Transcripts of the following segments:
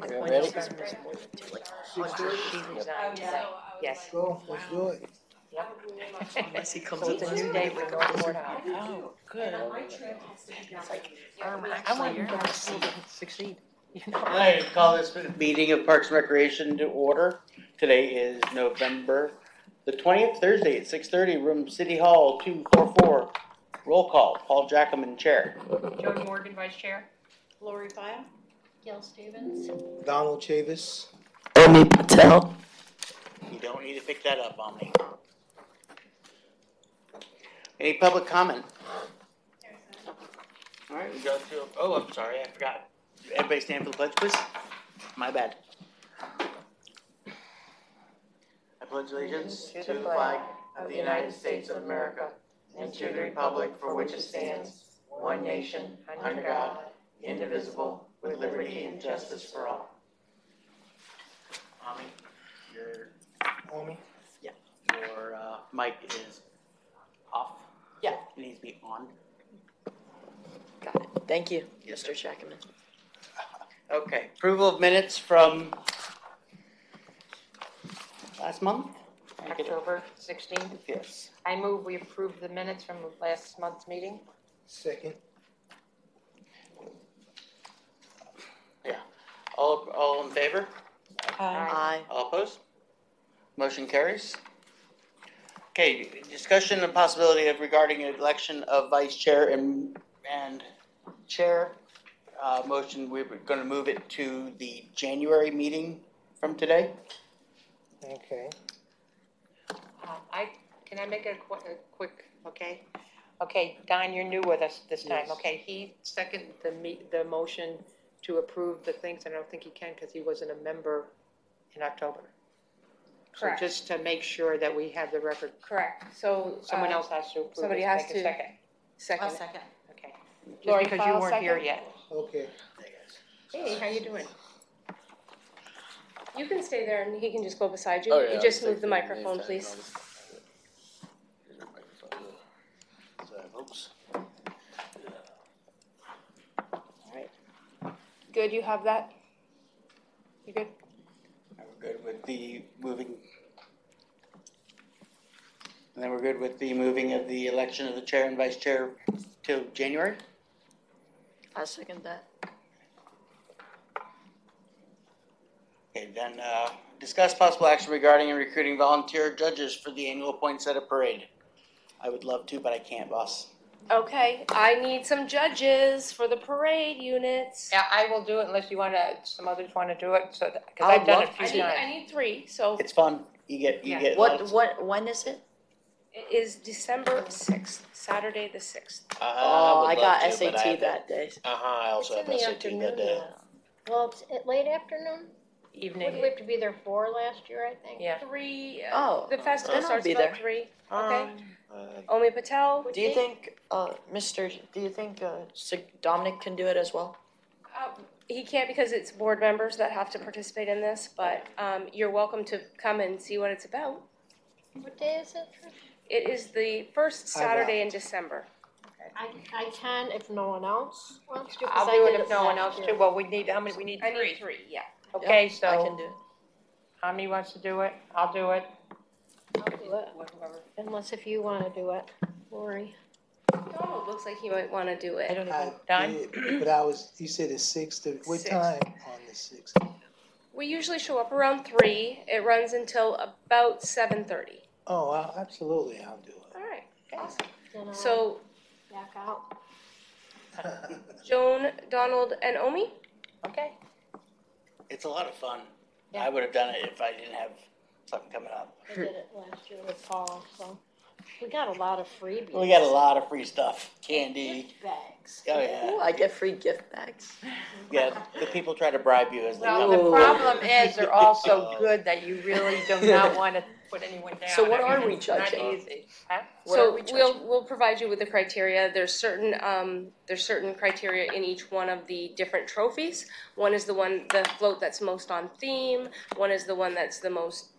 When Ready? he says more than two, like hundreds. She resigned today. Yes. Go, let's do it. Yep. Unless he comes So it's a new day for North Courthouse. Oh, good. It's like, I actually, want you're them gonna to see. succeed. You know? All right, call this meeting of Parks and Recreation to order. Today is November the 20th, Thursday at 6:30, room City Hall 244. Roll call, Paul Jackaman, chair. Jody Morgan, vice chair. Lori File. Gail Stevens. Donald Chavis. Omi Patel. You don't need to pick that up on me. Any public comment? All right, we go to, oh, I'm sorry, I forgot. Everybody stand for the pledge, please. My bad. I pledge allegiance to the flag of the United States of America and to the republic for which it stands, one nation, under God, indivisible, with liberty and justice for all. Tommy, your mic is off. Yeah. It needs to be on. Got it. Thank you, Mr. Jackaman. Okay, approval of minutes from last month? October 16th. Yes. I move we approve the minutes from last month's meeting. Second. Yeah. All in favor? Aye. All opposed? Motion carries. Okay, discussion and possibility of regarding election of vice chair and chair. Motion, we're going to move it to the January meeting from today. Okay. Can I make a quick, okay? Okay, Don, you're new with us this time, Yes. okay? He seconded the motion to approve the things, and I don't think he can because he wasn't a member in October. Correct. So just to make sure that we have the record, Correct. So someone else has to approve it. somebody has Make a to- second. second. second. Okay. Just Lori because you File, weren't here second? yet. Okay. Hey, how you doing? You can stay there and he can just go beside you. Oh, yeah, You just I'll move the take it. microphone, please. Oops. Good, you have that? You good? We're good with the moving. And then we're good with the moving of the election of the chair and vice chair till January? I second that. Okay, then discuss possible action regarding recruiting volunteer judges for the annual Poinsettia Parade. I would love to, but I can't, boss. Okay, I need some judges for the parade units. Yeah, I will do it unless you want to, some others want to do it, so, because I'd I've done love it a I few need, times. I need 3, so It's fun. You get Yeah. When is it? it is December 6th, Saturday the 6th. Oh, I got SAT that day. I also It's have in the SAT that afternoon day. Well, it's at late afternoon. What did we Evening, have to be there for last year, I think? yeah. 3, Oh, the festival then I'll starts be about there. 3. Okay. Uh, Omi Patel. Do you think, Dominic can do it as well? He can't because it's board members that have to participate in this, but you're welcome to come and see what it's about. What day is it? It is the first Saturday in December. I can if no one else wants to. 'cause I'll I do did it if no one last else year. too. Well, we need, how many, we need I 3. need 3, yeah. Okay, I can so, do it. how many wants to do it? I'll do it. I'll do it, unless if you want to do it, Lori. Donald looks like he might want to do I it. don't even, I Don? did, but you said it's 6 to, what 6. time on the 6th? We usually show up around 3. It runs until about 7:30. Oh, absolutely, I'll do All right, awesome. Then I'll So back out. it. Joan, Donald, and Omi? Okay. It's a lot of fun. Yeah. I would have done it if I didn't have something coming up. I did it last year with Paul, so we got a lot of freebies. We got a lot of free stuff. Candy. Gift bags. Oh, yeah. Ooh, I get free gift bags. Yeah, the people try to bribe you as they Well, go. the problem is they're all so good that you really do not want to put anyone down. So what I mean, are we it's not judging? easy. Huh? What are So we judging? we'll provide you with the criteria. There's certain criteria in each one of the different trophies. One is the float that's most on theme. One is the one that's the most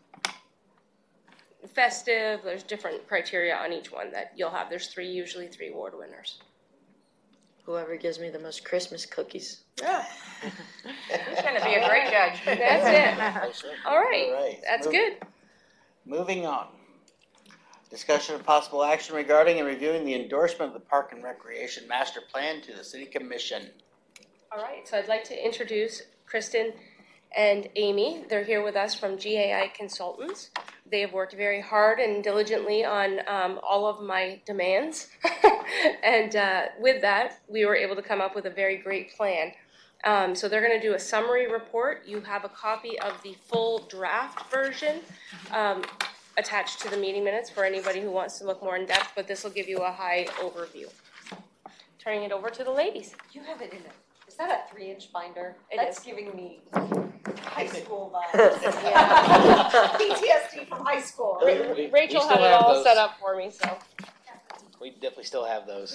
festive. There's different criteria on each one that you'll have. There's usually three award winners. Whoever gives me the most Christmas cookies. Yeah. He's gonna be a great judge. That's it. All right, All right, that's move- good. Moving on. Discussion of possible action regarding and reviewing the endorsement of the Park and Recreation Master Plan to the City Commission. All right, so I'd like to introduce Kristen and Amy. They're here with us from GAI Consultants. They have worked very hard and diligently on all of my demands. And with that, we were able to come up with a very great plan. So they're going to do a summary report. You have a copy of the full draft version attached to the meeting minutes for anybody who wants to look more in depth, but this will give you a high overview. Turning it over to the ladies. You have it in it. Is that a 3-inch binder? It That's is. giving me high school vibes. PTSD from high school. Rachel we had still it have all those. set up for me, so. We definitely still have those.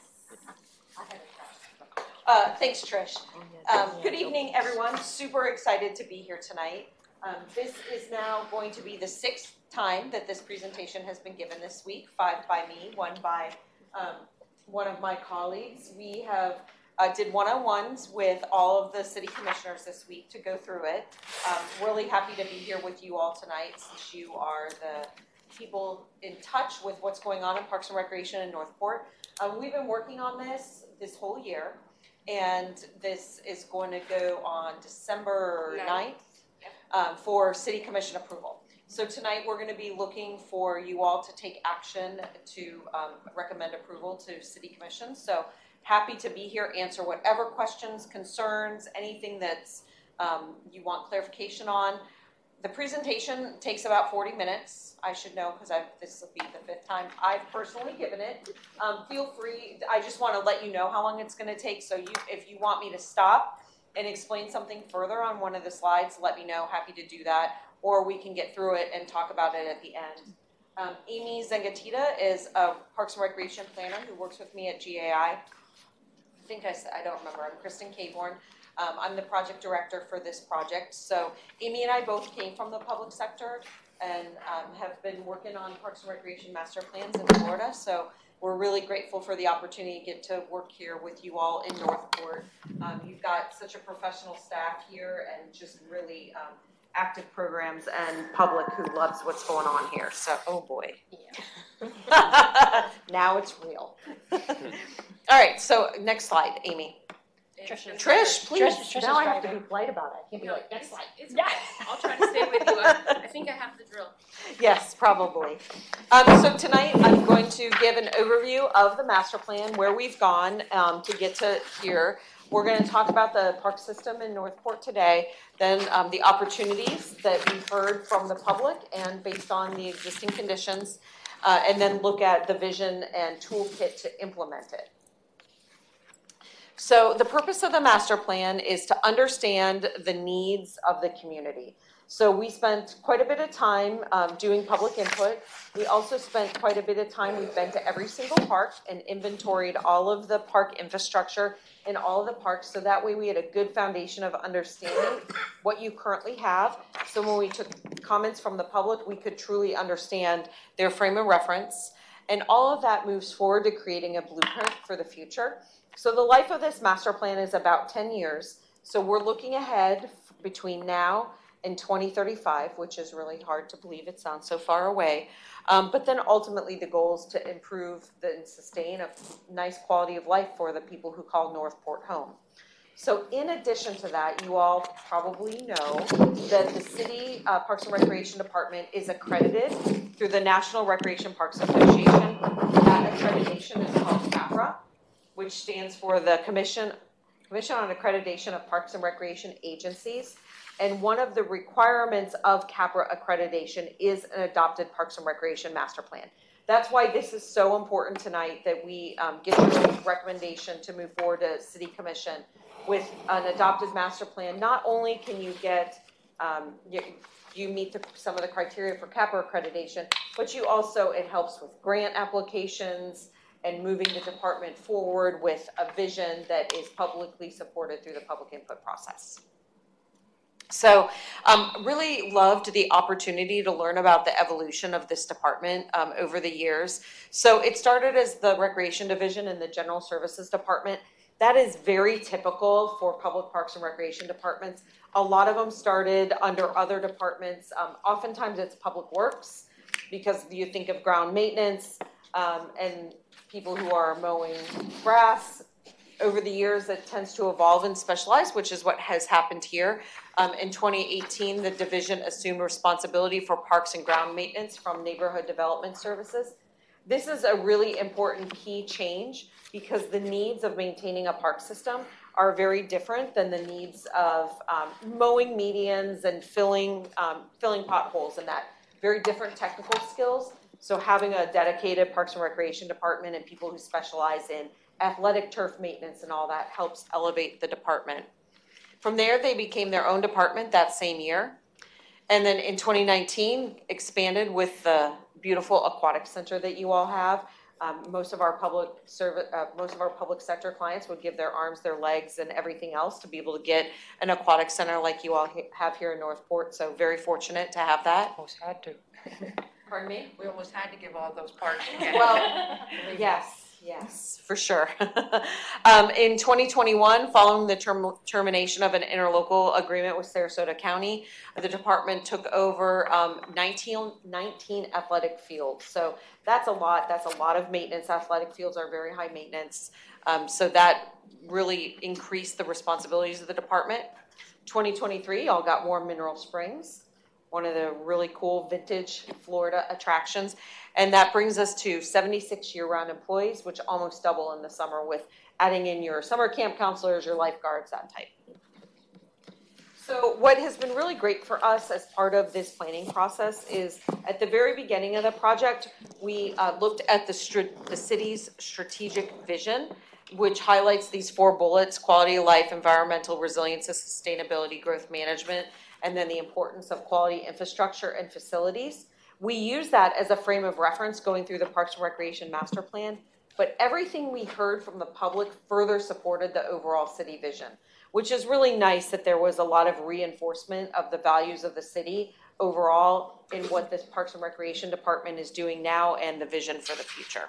Thanks, Trish. Good evening, everyone. Super excited to be here tonight. This is now going to be the 6th time that this presentation has been given this week, 5 by me, 1 by one of my colleagues. We have did one-on-ones with all of the city commissioners this week to go through it. Really happy to be here with you all tonight since you are the people in touch with what's going on in Parks and Recreation in Northport. We've been working on this whole year, and this is going to go on December 9th for city commission approval. So tonight we're going to be looking for you all to take action to recommend approval to city commission. So happy to be here, answer whatever questions, concerns, anything that's you want clarification on. The presentation takes about 40 minutes. I should know because this will be the 5th time I've personally given it. Feel free, I just want to let you know how long it's going to take. So if you want me to stop and explain something further on one of the slides, let me know, happy to do that. Or we can get through it and talk about it at the end. Amy Zangatita is a Parks and Recreation planner who works with me at GAI. I think I said, I don't remember, I'm Kristen Caborn. I'm the project director for this project. So Amy and I both came from the public sector and have been working on Parks and Recreation master plans in Florida. So we're really grateful for the opportunity to get to work here with you all in Northport. You've got such a professional staff here and just really active programs and public who loves what's going on here. So, oh boy. Yeah. Now it's real. All right, so next slide, Amy. Trish, please. Trish Now is I have to driving. be polite about it. I can't be like, It's okay. I'll try to stay with you. I think I have the drill. yes, probably. So tonight I'm going to give an overview of the master plan, where we've gone to get to here. We're going to talk about the park system in Northport today, then the opportunities that we've heard from the public and based on the existing conditions, and then look at the vision and toolkit to implement it. So the purpose of the master plan is to understand the needs of the community. So we spent quite a bit of time doing public input. We also spent quite a bit of time, we've been to every single park and inventoried all of the park infrastructure in all of the parks. So that way we had a good foundation of understanding what you currently have. So when we took comments from the public, we could truly understand their frame of reference. And all of that moves forward to creating a blueprint for the future. So the life of this master plan is about 10 years. So we're looking ahead between now and 2035, which is really hard to believe. It sounds so far away. But then ultimately the goal is to improve and sustain a nice quality of life for the people who call Northport home. So in addition to that, you all probably know that the City Parks and Recreation Department is accredited through the National Recreation Parks Association. That accreditation is called CAPRA, which stands for the Commission on Accreditation of Parks and Recreation Agencies. And one of the requirements of CAPRA accreditation is an adopted Parks and Recreation master plan. That's why this is so important tonight that we give you a recommendation to move forward to City Commission with an adopted master plan. Not only can you get, you meet some of the criteria for CAPRA accreditation, but you also, it helps with grant applications and moving the department forward with a vision that is publicly supported through the public input process. So really loved the opportunity to learn about the evolution of this department over the years. So it started as the Recreation Division in the General Services Department. That is very typical for public parks and recreation departments. A lot of them started under other departments. Oftentimes it's public works because you think of ground maintenance and people who are mowing grass. Over the years, it tends to evolve and specialize, which is what has happened here. In 2018, the division assumed responsibility for parks and ground maintenance from Neighborhood Development Services. This is a really important key change because the needs of maintaining a park system are very different than the needs of mowing medians and filling potholes and that. Very different technical skills. So having a dedicated Parks and Recreation department and people who specialize in athletic turf maintenance and all that helps elevate the department. From there, they became their own department that same year. And then in 2019, expanded with the beautiful aquatic center that you all have. Most of our public sector clients would give their arms, their legs, and everything else to be able to get an aquatic center like you all have here in Northport. So very fortunate to have that. Almost had to. Pardon me? We almost had to give all those parks. Well, yes, for sure. In 2021, following the termination of an interlocal agreement with Sarasota County, the department took over 19 athletic fields. So that's a lot. That's a lot of maintenance. Athletic fields are very high maintenance. So that really increased the responsibilities of the department. 2023, y'all got Warm Mineral Springs, one of the really cool vintage Florida attractions. And that brings us to 76 year-round employees, which almost double in the summer with adding in your summer camp counselors, your lifeguards, that type. So what has been really great for us as part of this planning process is at the very beginning of the project, we looked at the city's strategic vision, which highlights these 4 bullets: quality of life, environmental resilience, sustainability, growth management, and then the importance of quality infrastructure and facilities. We use that as a frame of reference going through the Parks and Recreation Master Plan, but everything we heard from the public further supported the overall city vision, which is really nice that there was a lot of reinforcement of the values of the city overall in what this Parks and Recreation Department is doing now and the vision for the future.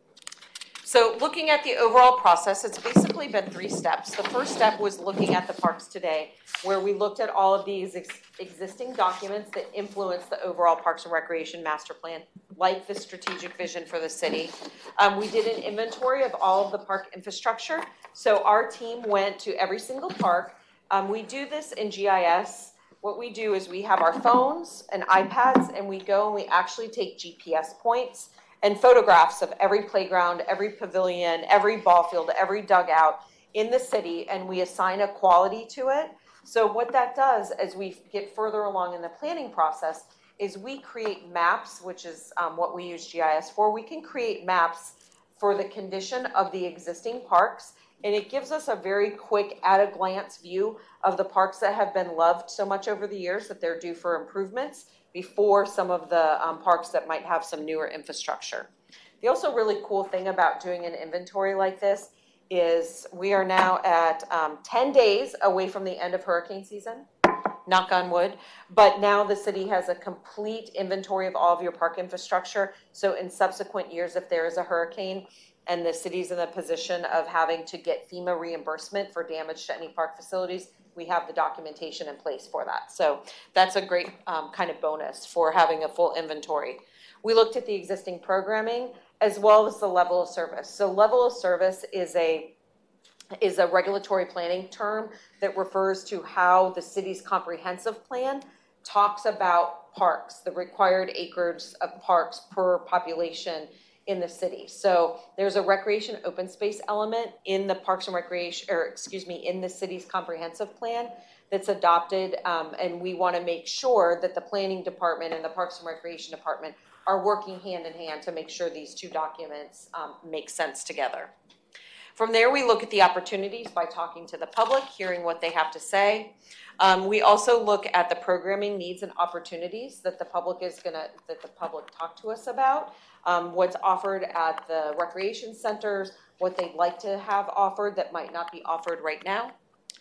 So looking at the overall process, it's basically been 3 steps. The first step was looking at the parks today, where we looked at all of these existing documents that influence the overall Parks and Recreation Master Plan, like the strategic vision for the city. We did an inventory of all of the park infrastructure. So our team went to every single park. We do this in GIS. What we do is we have our phones and iPads, and we go and we actually take GPS points and photographs of every playground, every pavilion, every ball field, every dugout in the city, and we assign a quality to it. So what that does as we get further along in the planning process is we create maps, which is what we use GIS for. We can create maps for the condition of the existing parks, and it gives us a very quick at-a-glance view of the parks that have been loved so much over the years that they're due for improvements before some of the parks that might have some newer infrastructure. The also really cool thing about doing an inventory like this is we are now at 10 days away from the end of hurricane season, knock on wood, but now the city has a complete inventory of all of your park infrastructure. So in subsequent years, if there is a hurricane and the city's in the position of having to get FEMA reimbursement for damage to any park facilities, we have the documentation in place for that. So that's a great kind of bonus for having a full inventory. We looked at the existing programming as well as the level of service. So level of service is a regulatory planning term that refers to how the city's comprehensive plan talks about parks, the required acres of parks per population in the city. So there's a recreation open space element in the Parks and Recreation, in the city's comprehensive plan that's adopted, and we want to make sure that the planning department and the Parks and Recreation department are working hand in hand to make sure these 2 documents make sense together. From there, we look at the opportunities by talking to the public, hearing what they have to say. We also look at the programming needs and opportunities that the public talk to us about. What's offered at the recreation centers, what they'd like to have offered that might not be offered right now.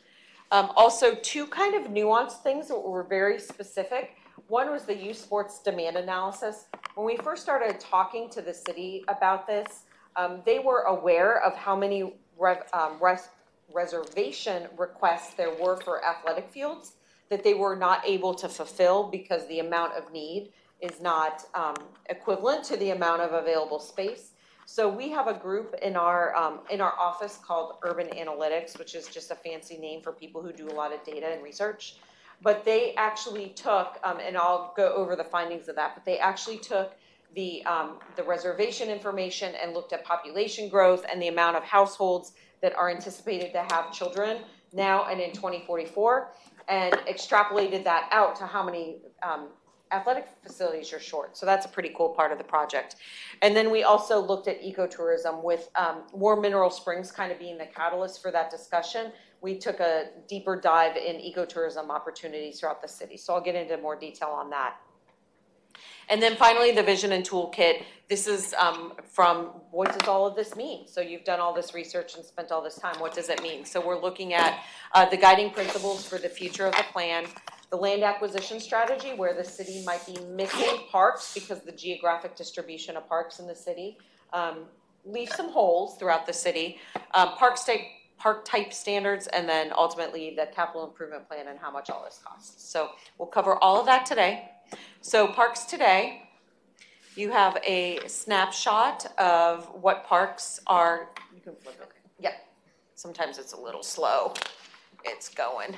Also, 2 kind of nuanced things that were very specific. One was the youth sports demand analysis. When we first started talking to the city about this, they were aware of how many reservation requests there were for athletic fields that they were not able to fulfill because the amount of need is not equivalent to the amount of available space. So we have a group in our office called Urban Analytics, which is just a fancy name for people who do a lot of data and research. But they actually took, and I'll go over the findings of that, but they actually took the reservation information and looked at population growth and the amount of households that are anticipated to have children now and in 2044, and extrapolated that out to how many athletic facilities you're short. So that's a pretty cool part of the project. And then we also looked at ecotourism with War Mineral Springs kind of being the catalyst for that discussion. We took a deeper dive in ecotourism opportunities throughout the city. So I'll get into more detail on that. And then finally, the vision and toolkit. This is from what does all of this mean? So you've done all this research and spent all this time. What does it mean? So we're looking at the guiding principles for the future of the plan, the land acquisition strategy, where the city might be missing parks because the geographic distribution of parks in the city leave some holes throughout the city, park type standards, and then ultimately the capital improvement plan and how much all this costs. So we'll cover all of that today. So parks today, you have a snapshot of what parks are. You can flip it. Yep. Sometimes it's a little slow. It's going.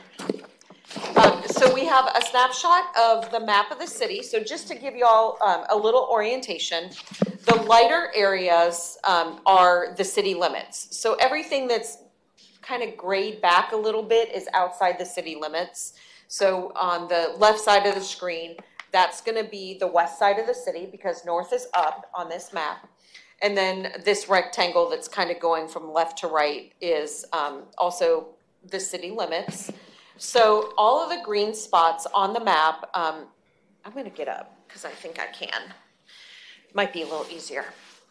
So we have a snapshot of the map of the city. So just to give you all a little orientation, the lighter areas are the city limits. So everything that's kind of grayed back a little bit is outside the city limits. So on the left side of the screen, that's going to be the west side of the city because north is up on this map. And then this rectangle that's kind of going from left to right is also the city limits. So all of the green spots on the map, I'm going to get up because I think I can. Might be a little easier.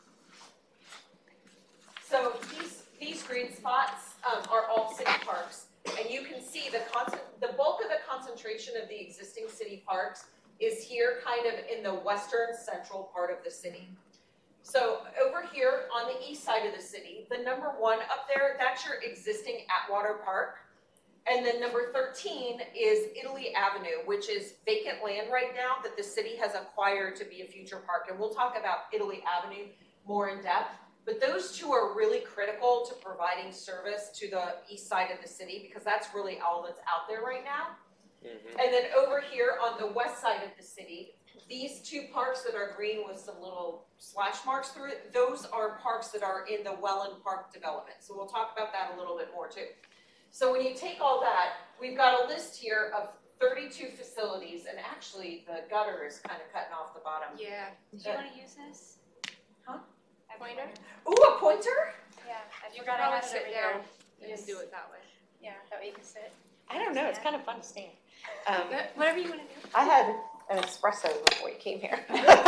So these green spots are all city parks. And you can see the bulk of the concentration of the existing city parks is here kind of in the western central part of the city. So over here on the east side of the city, the number 1 up there, that's your existing Atwater Park. And then number 13 is Italy Avenue, which is vacant land right now that the city has acquired to be a future park. And we'll talk about Italy Avenue more in depth. But those two are really critical to providing service to the east side of the city because that's really all that's out there right now. Mm-hmm. And then over here on the west side of the city, these 2 parks that are green with some little slash marks through it, those are parks that are in the Welland Park development. So we'll talk about that a little bit more too. So when you take all that, we've got a list here of 32 facilities, and actually the gutter is kind of cutting off the bottom. Yeah. Do you want to use this? Huh? A pointer? Ooh, a pointer? Yeah, I You forgot can I had probably it sit over down here. and do it that way. Yeah, that way you can sit. I don't know, it's kind of fun to stand. Whatever you want to do. I had an espresso before you came here.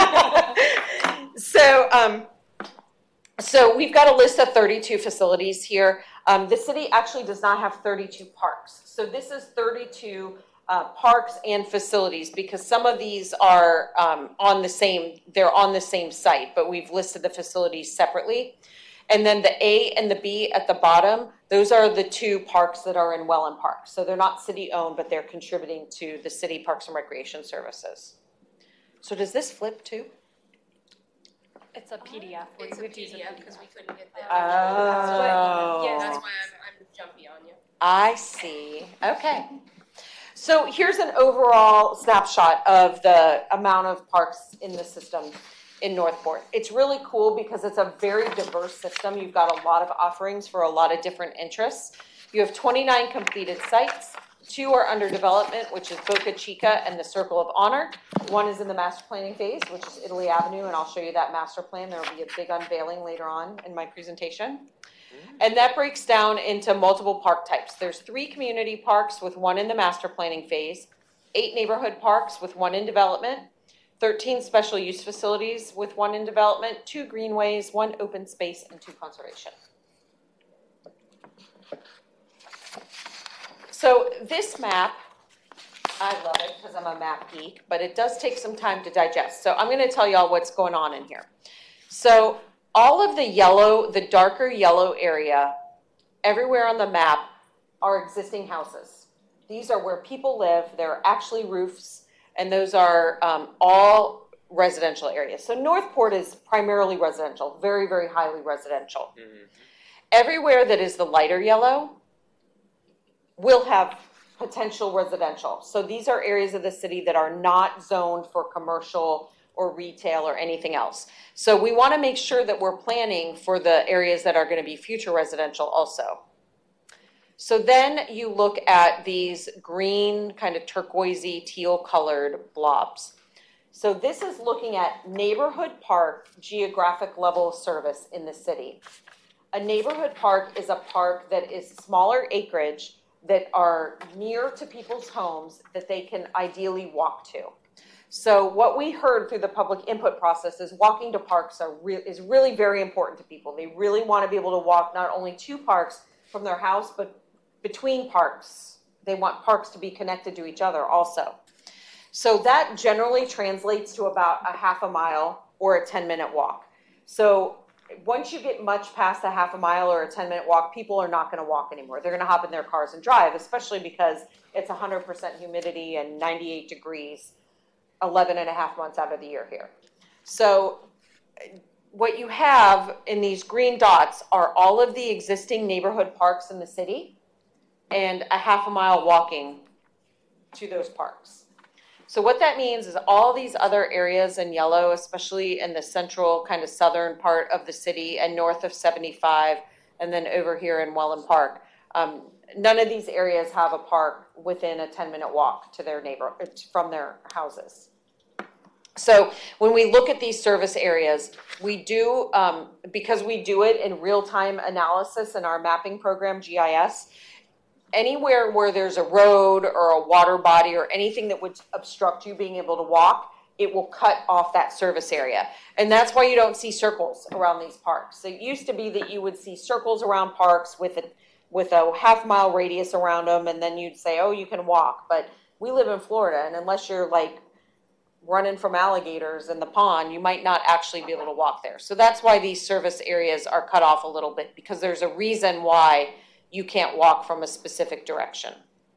So we've got a list of 32 facilities here. The city actually does not have 32 parks. So this is 32 parks and facilities because some of these are on the same site, but we've listed the facilities separately. And then the A and the B at the bottom, those are the 2 parks that are in Welland Park. So they're not city-owned, but they're contributing to the city Parks and Recreation Services. So does this flip too? It's a PDF. It's a PDF because we couldn't get the Oh. Yeah, that's why I'm jumpy on you. I see. Okay. So here's an overall snapshot of the amount of parks in the system in Northport. It's really cool because it's a very diverse system. You've got a lot of offerings for a lot of different interests. You have 29 completed sites. 2 are under development, which is Boca Chica and the Circle of Honor. 1 is in the master planning phase, which is Italy Avenue, and I'll show you that master plan. There will be a big unveiling later on in my presentation. And that breaks down into multiple park types. There's 3 community parks with 1 in the master planning phase, 8 neighborhood parks with 1 in development, 13 special use facilities with 1 in development, 2 greenways, 1 open space, and 2 conservation. So this map, I love it because I'm a map geek, but it does take some time to digest. So I'm going to tell y'all what's going on in here. So all of the yellow, the darker yellow area everywhere on the map are existing houses. These are where people live. They're actually roofs, and those are all residential areas. So Northport is primarily residential, very, very highly residential. Mhm. Everywhere that is the lighter yellow will have potential residential. So these are areas of the city that are not zoned for commercial or retail or anything else. So we want to make sure that we're planning for the areas that are going to be future residential also. So then you look at these green, kind of turquoisey, teal colored blobs. So this is looking at neighborhood park geographic level of service in the city. A neighborhood park is a park that is smaller acreage that are near to people's homes that they can ideally walk to. So what we heard through the public input process is walking to parks is really very important to people. They really want to be able to walk not only to parks from their house, but between parks. They want parks to be connected to each other also. So that generally translates to about a half a mile or a 10-minute walk. So once you get much past a half a mile or a 10-minute walk, people are not going to walk anymore. They're going to hop in their cars and drive, especially because it's 100% humidity and 98 degrees 11 and a half months out of the year here. So what you have in these green dots are all of the existing neighborhood parks in the city and a half a mile walking to those parks. So what that means is all these other areas in yellow, especially in the central kind of southern part of the city and north of 75, and then over here in Welland Park, none of these areas have a park within a 10-minute walk to their from their houses. So when we look at these service areas, we do, because we do it in real-time analysis in our mapping program, GIS, anywhere where there's a road or a water body or anything that would obstruct you being able to walk, it will cut off that service area. And that's why you don't see circles around these parks. So it used to be that you would see circles around parks with a half-mile radius around them, and then you'd say, oh, you can walk. But we live in Florida, and unless you're like running from alligators in the pond, you might not actually be able to walk there. So that's why these service areas are cut off a little bit, because there's a reason why you can't walk from a specific direction.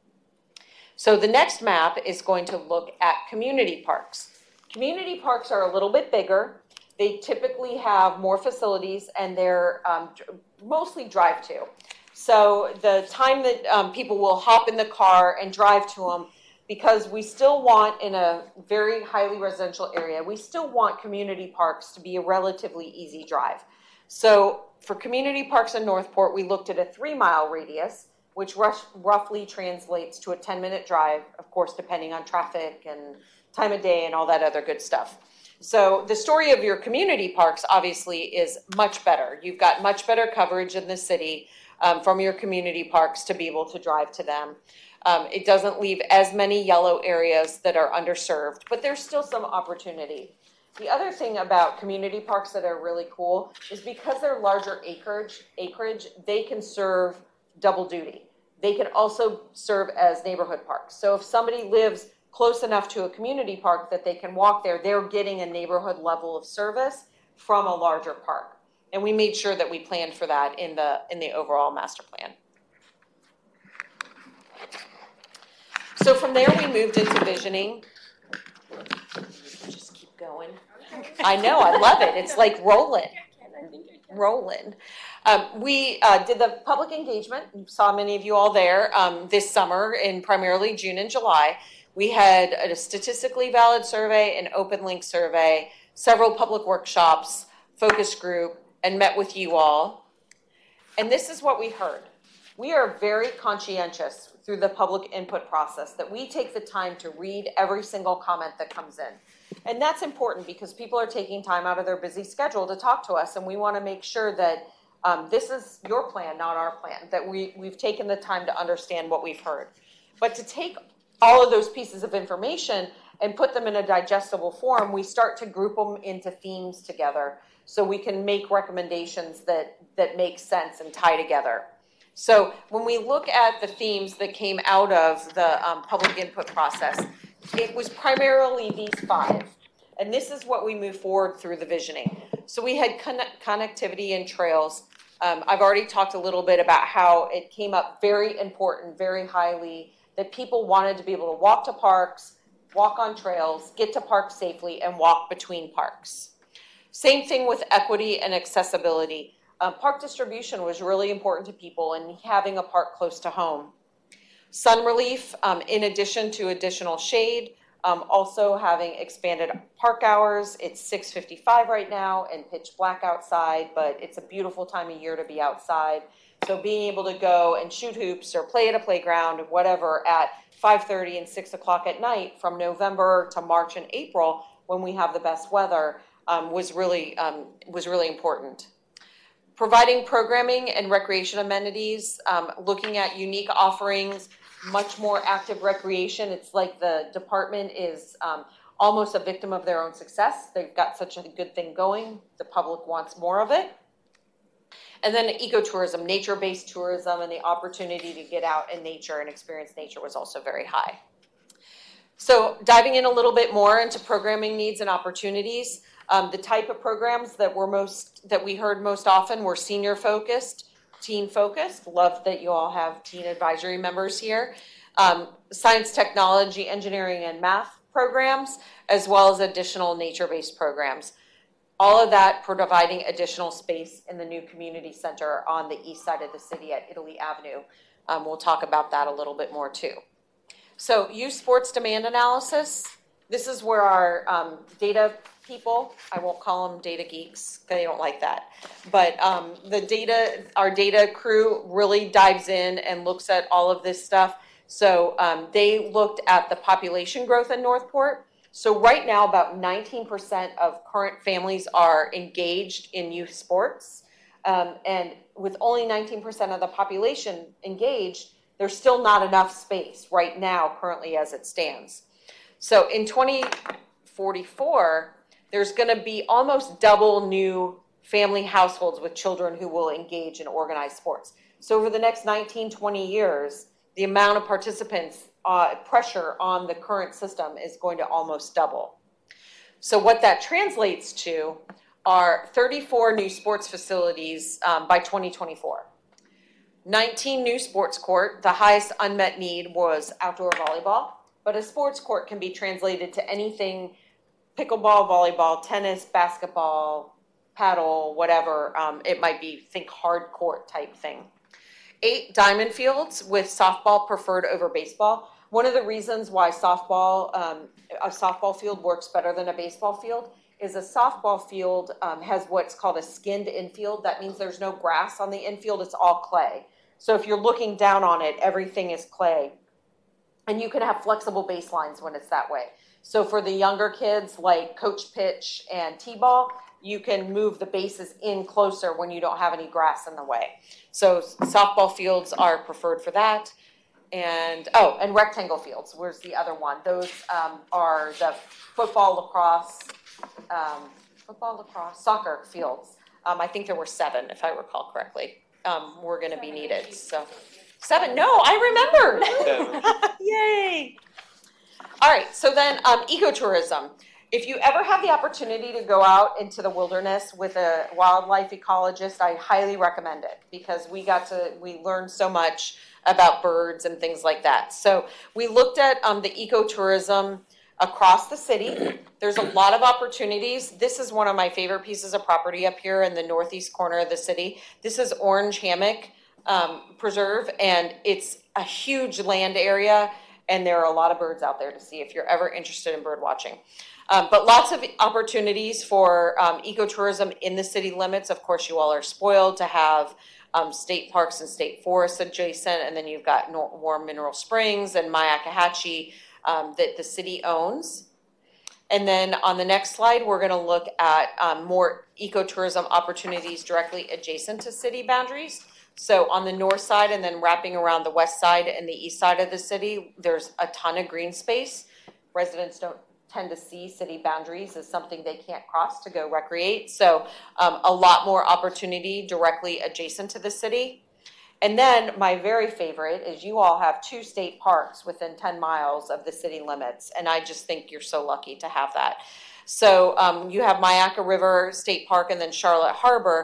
So the next map is going to look at community parks. Community parks are a little bit bigger. They typically have more facilities, and they're mostly drive-to. So the time that people will hop in the car and drive to them, because we still want, in a very highly residential area, we still want community parks to be a relatively easy drive. So for community parks in Northport, we looked at a 3-mile radius, which roughly translates to a 10-minute drive, of course, depending on traffic and time of day and all that other good stuff. So the story of your community parks obviously is much better. You've got much better coverage in the city from your community parks to be able to drive to them. It doesn't leave as many yellow areas that are underserved, but there's still some opportunity. The other thing about community parks that are really cool is because they're larger acreage, they can serve double duty. They can also serve as neighborhood parks. So if somebody lives close enough to a community park that they can walk there, they're getting a neighborhood level of service from a larger park. And we made sure that we planned for that in the overall master plan. So from there, we moved into visioning. Just keep going. I know, I love it. It's like rolling. We did the public engagement. Saw many of you all there this summer in primarily June and July. We had a statistically valid survey, an open link survey, several public workshops, focus group, and met with you all. And this is what we heard. We are very conscientious through the public input process that we take the time to read every single comment that comes in. And that's important because people are taking time out of their busy schedule to talk to us, and we want to make sure that this is your plan, not our plan, that we've taken the time to understand what we've heard. But to take all of those pieces of information and put them in a digestible form, we start to group them into themes together so we can make recommendations that make sense and tie together. So when we look at the themes that came out of the public input process, it was primarily these 5. And this is what we move forward through the visioning. So we had connectivity and trails. I've already talked a little bit about how it came up very important, very highly, that people wanted to be able to walk to parks, walk on trails, get to parks safely, and walk between parks. Same thing with equity and accessibility. Park distribution was really important to people and having a park close to home. Sun relief, in addition to additional shade, also having expanded park hours. It's 6:55 right now and pitch black outside, but it's a beautiful time of year to be outside. So being able to go and shoot hoops or play at a playground, whatever, at 5:30 and 6 o'clock at night from November to March and April, when we have the best weather, was really important. Providing programming and recreation amenities, looking at unique offerings, much more active recreation. It's like the department is almost a victim of their own success. They've got such a good thing going. The public wants more of it. And then ecotourism, nature-based tourism, and the opportunity to get out in nature and experience nature was also very high. So diving in a little bit more into programming needs and opportunities, the type of programs that we heard most often were senior-focused, teen-focused. Love that you all have teen advisory members here. Science, technology, engineering, and math programs, as well as additional nature-based programs. All of that providing additional space in the new community center on the east side of the city at Italy Avenue. We'll talk about that a little bit more too. So youth sports demand analysis. This is where our data people, I won't call them data geeks, they don't like that, but our data crew really dives in and looks at all of this stuff. So they looked at the population growth in Northport. So right now, about 19% of current families are engaged in youth sports. And with only 19% of the population engaged, there's still not enough space right now, currently as it stands. So in 2044, there's going to be almost double new family households with children who will engage in organized sports. So over the next 19, 20 years, the amount of participants, pressure on the current system is going to almost double. So what that translates to are 34 new sports facilities by 2024. 19 new sports court. The highest unmet need was outdoor volleyball, but a sports court can be translated to anything: pickleball, volleyball, tennis, basketball, paddle, whatever it might be. Think hard court type thing. 8 diamond fields with softball preferred over baseball. One of the reasons why a softball field works better than a baseball field is a softball field has what's called a skinned infield. That means there's no grass on the infield, it's all clay. So if you're looking down on it, everything is clay. And you can have flexible baselines when it's that way. So for the younger kids, like coach pitch and t-ball, you can move the bases in closer when you don't have any grass in the way. So softball fields are preferred for that. And rectangle fields, where's the other one? Those are the football, lacrosse, soccer fields. I think there were 7, if I recall correctly, were going to be needed. So 7, no, I remembered. Yay. All right, so then ecotourism. If you ever have the opportunity to go out into the wilderness with a wildlife ecologist, I highly recommend it, because we learned so much about birds and things like that. So we looked at the ecotourism across the city. There's a lot of opportunities. This is one of my favorite pieces of property up here in the northeast corner of the city. This is Orange Hammock Preserve, and it's a huge land area, and there are a lot of birds out there to see if you're ever interested in bird watching. But lots of opportunities for ecotourism in the city limits. Of course, you all are spoiled to have state parks and state forests adjacent, and then you've got Warm Mineral Springs and Myakkahatchee that the city owns. And then on the next slide, we're going to look at more ecotourism opportunities directly adjacent to city boundaries. So on the north side and then wrapping around the west side and the east side of the city, there's a ton of green space. Residents don't tend to see city boundaries as something they can't cross to go recreate. So a lot more opportunity directly adjacent to the city. And then my very favorite is you all have 2 state parks within 10 miles of the city limits. And I just think you're so lucky to have that. So you have Myakka River State Park and then Charlotte Harbor.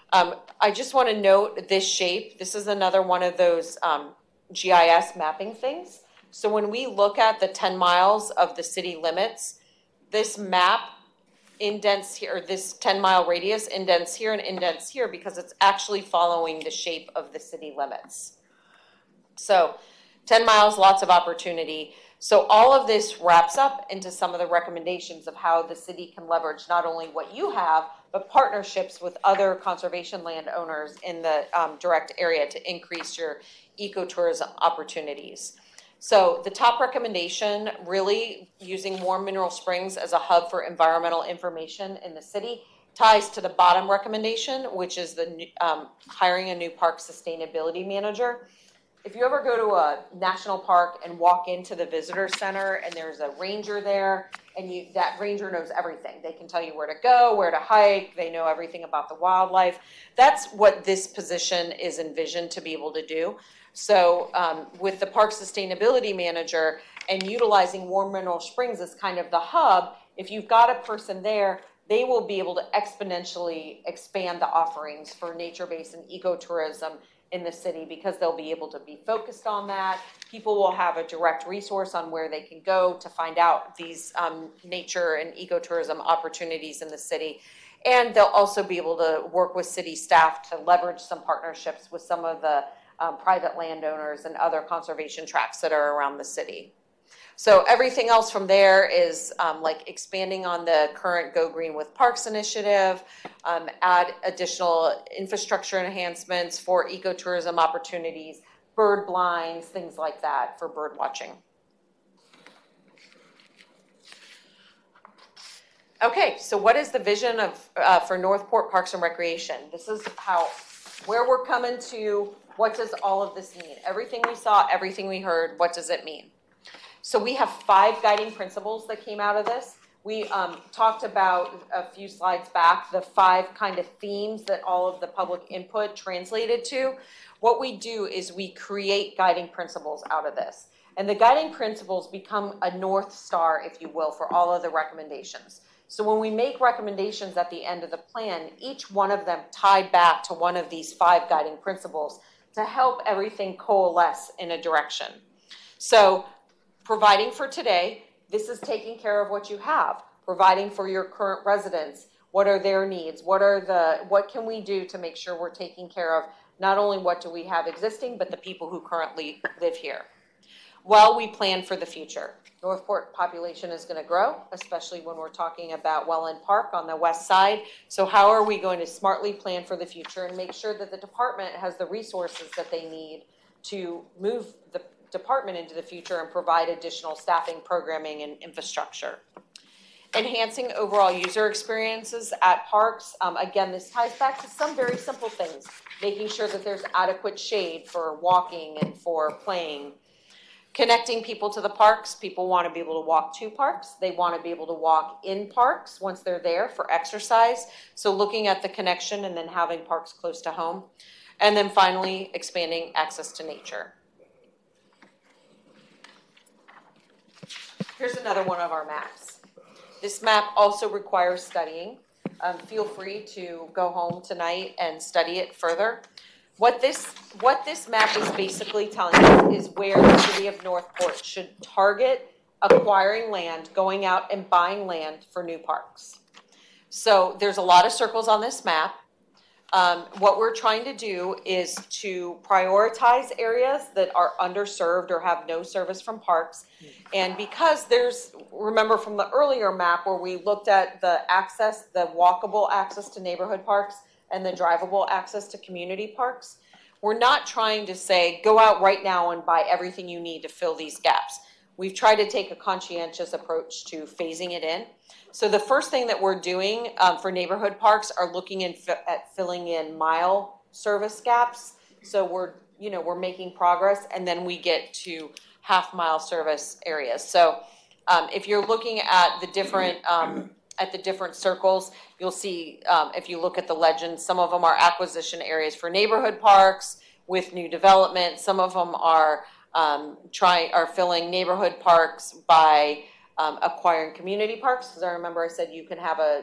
I just want to note this shape. This is another one of those GIS mapping things. So when we look at the 10 miles of the city limits, this map indents here, or this 10-mile radius indents here and indents here because it's actually following the shape of the city limits. So 10 miles, lots of opportunity. So all of this wraps up into some of the recommendations of how the city can leverage not only what you have, but partnerships with other conservation landowners in the direct area to increase your ecotourism opportunities. So the top recommendation, really using Warm Mineral Springs as a hub for environmental information in the city, ties to the bottom recommendation, which is the hiring a new park sustainability manager. If you ever go to a national park and walk into the visitor center and there's a ranger there, and that ranger knows everything. They can tell you where to go, where to hike, they know everything about the wildlife. That's what this position is envisioned to be able to do. So with the park sustainability manager and utilizing Warm Mineral Springs as kind of the hub, if you've got a person there, they will be able to exponentially expand the offerings for nature-based and ecotourism in the city because they'll be able to be focused on that. People will have a direct resource on where they can go to find out these nature and ecotourism opportunities in the city. And they'll also be able to work with city staff to leverage some partnerships with some of the private landowners and other conservation tracts that are around the city. So everything else from there is like expanding on the current Go Green with Parks initiative, add additional infrastructure enhancements for ecotourism opportunities, bird blinds, things like that for bird watching. Okay, so what is the vision of for Northport Parks and Recreation? This is where we're coming to. What does all of this mean? Everything we saw, everything we heard, what does it mean? So we have 5 guiding principles that came out of this. We talked about a few slides back, the 5 kind of themes that all of the public input translated to. What we do is we create guiding principles out of this. And the guiding principles become a North Star, if you will, for all of the recommendations. So when we make recommendations at the end of the plan, each one of them tied back to one of these 5 guiding principles to help everything coalesce in a direction. So providing for today, this is taking care of what you have. Providing for your current residents, what are their needs? What can we do to make sure we're taking care of not only what do we have existing, but the people who currently live here. While we plan for the future, Northport population is going to grow, especially when we're talking about Welland Park on the west side. So how are we going to smartly plan for the future and make sure that the department has the resources that they need to move the department into the future and provide additional staffing, programming, and infrastructure. Enhancing overall user experiences at parks. Again, this ties back to some very simple things, making sure that there's adequate shade for walking and for playing. Connecting people to the parks. People want to be able to walk to parks. They want to be able to walk in parks once they're there for exercise. So looking at the connection and then having parks close to home. And then finally, expanding access to nature. Here's another one of our maps. This map also requires studying. Feel free to go home tonight and study it further. What this map is basically telling us is where the city of Northport should target acquiring land, going out and buying land for new parks. So there's a lot of circles on this map. What we're trying to do is to prioritize areas that are underserved or have no service from parks. And because remember from the earlier map where we looked at the walkable access to neighborhood parks and the drivable access to community parks, we're not trying to say, go out right now and buy everything you need to fill these gaps. We've tried to take a conscientious approach to phasing it in. So the first thing that we're doing for neighborhood parks are looking at filling in mile service gaps. So we're making progress, and then we get to half-mile service areas. So if you're looking at the different circles, you'll see if you look at the legends, some of them are acquisition areas for neighborhood parks with new development. Some of them are filling neighborhood parks by acquiring community parks. Because I remember I said you can have a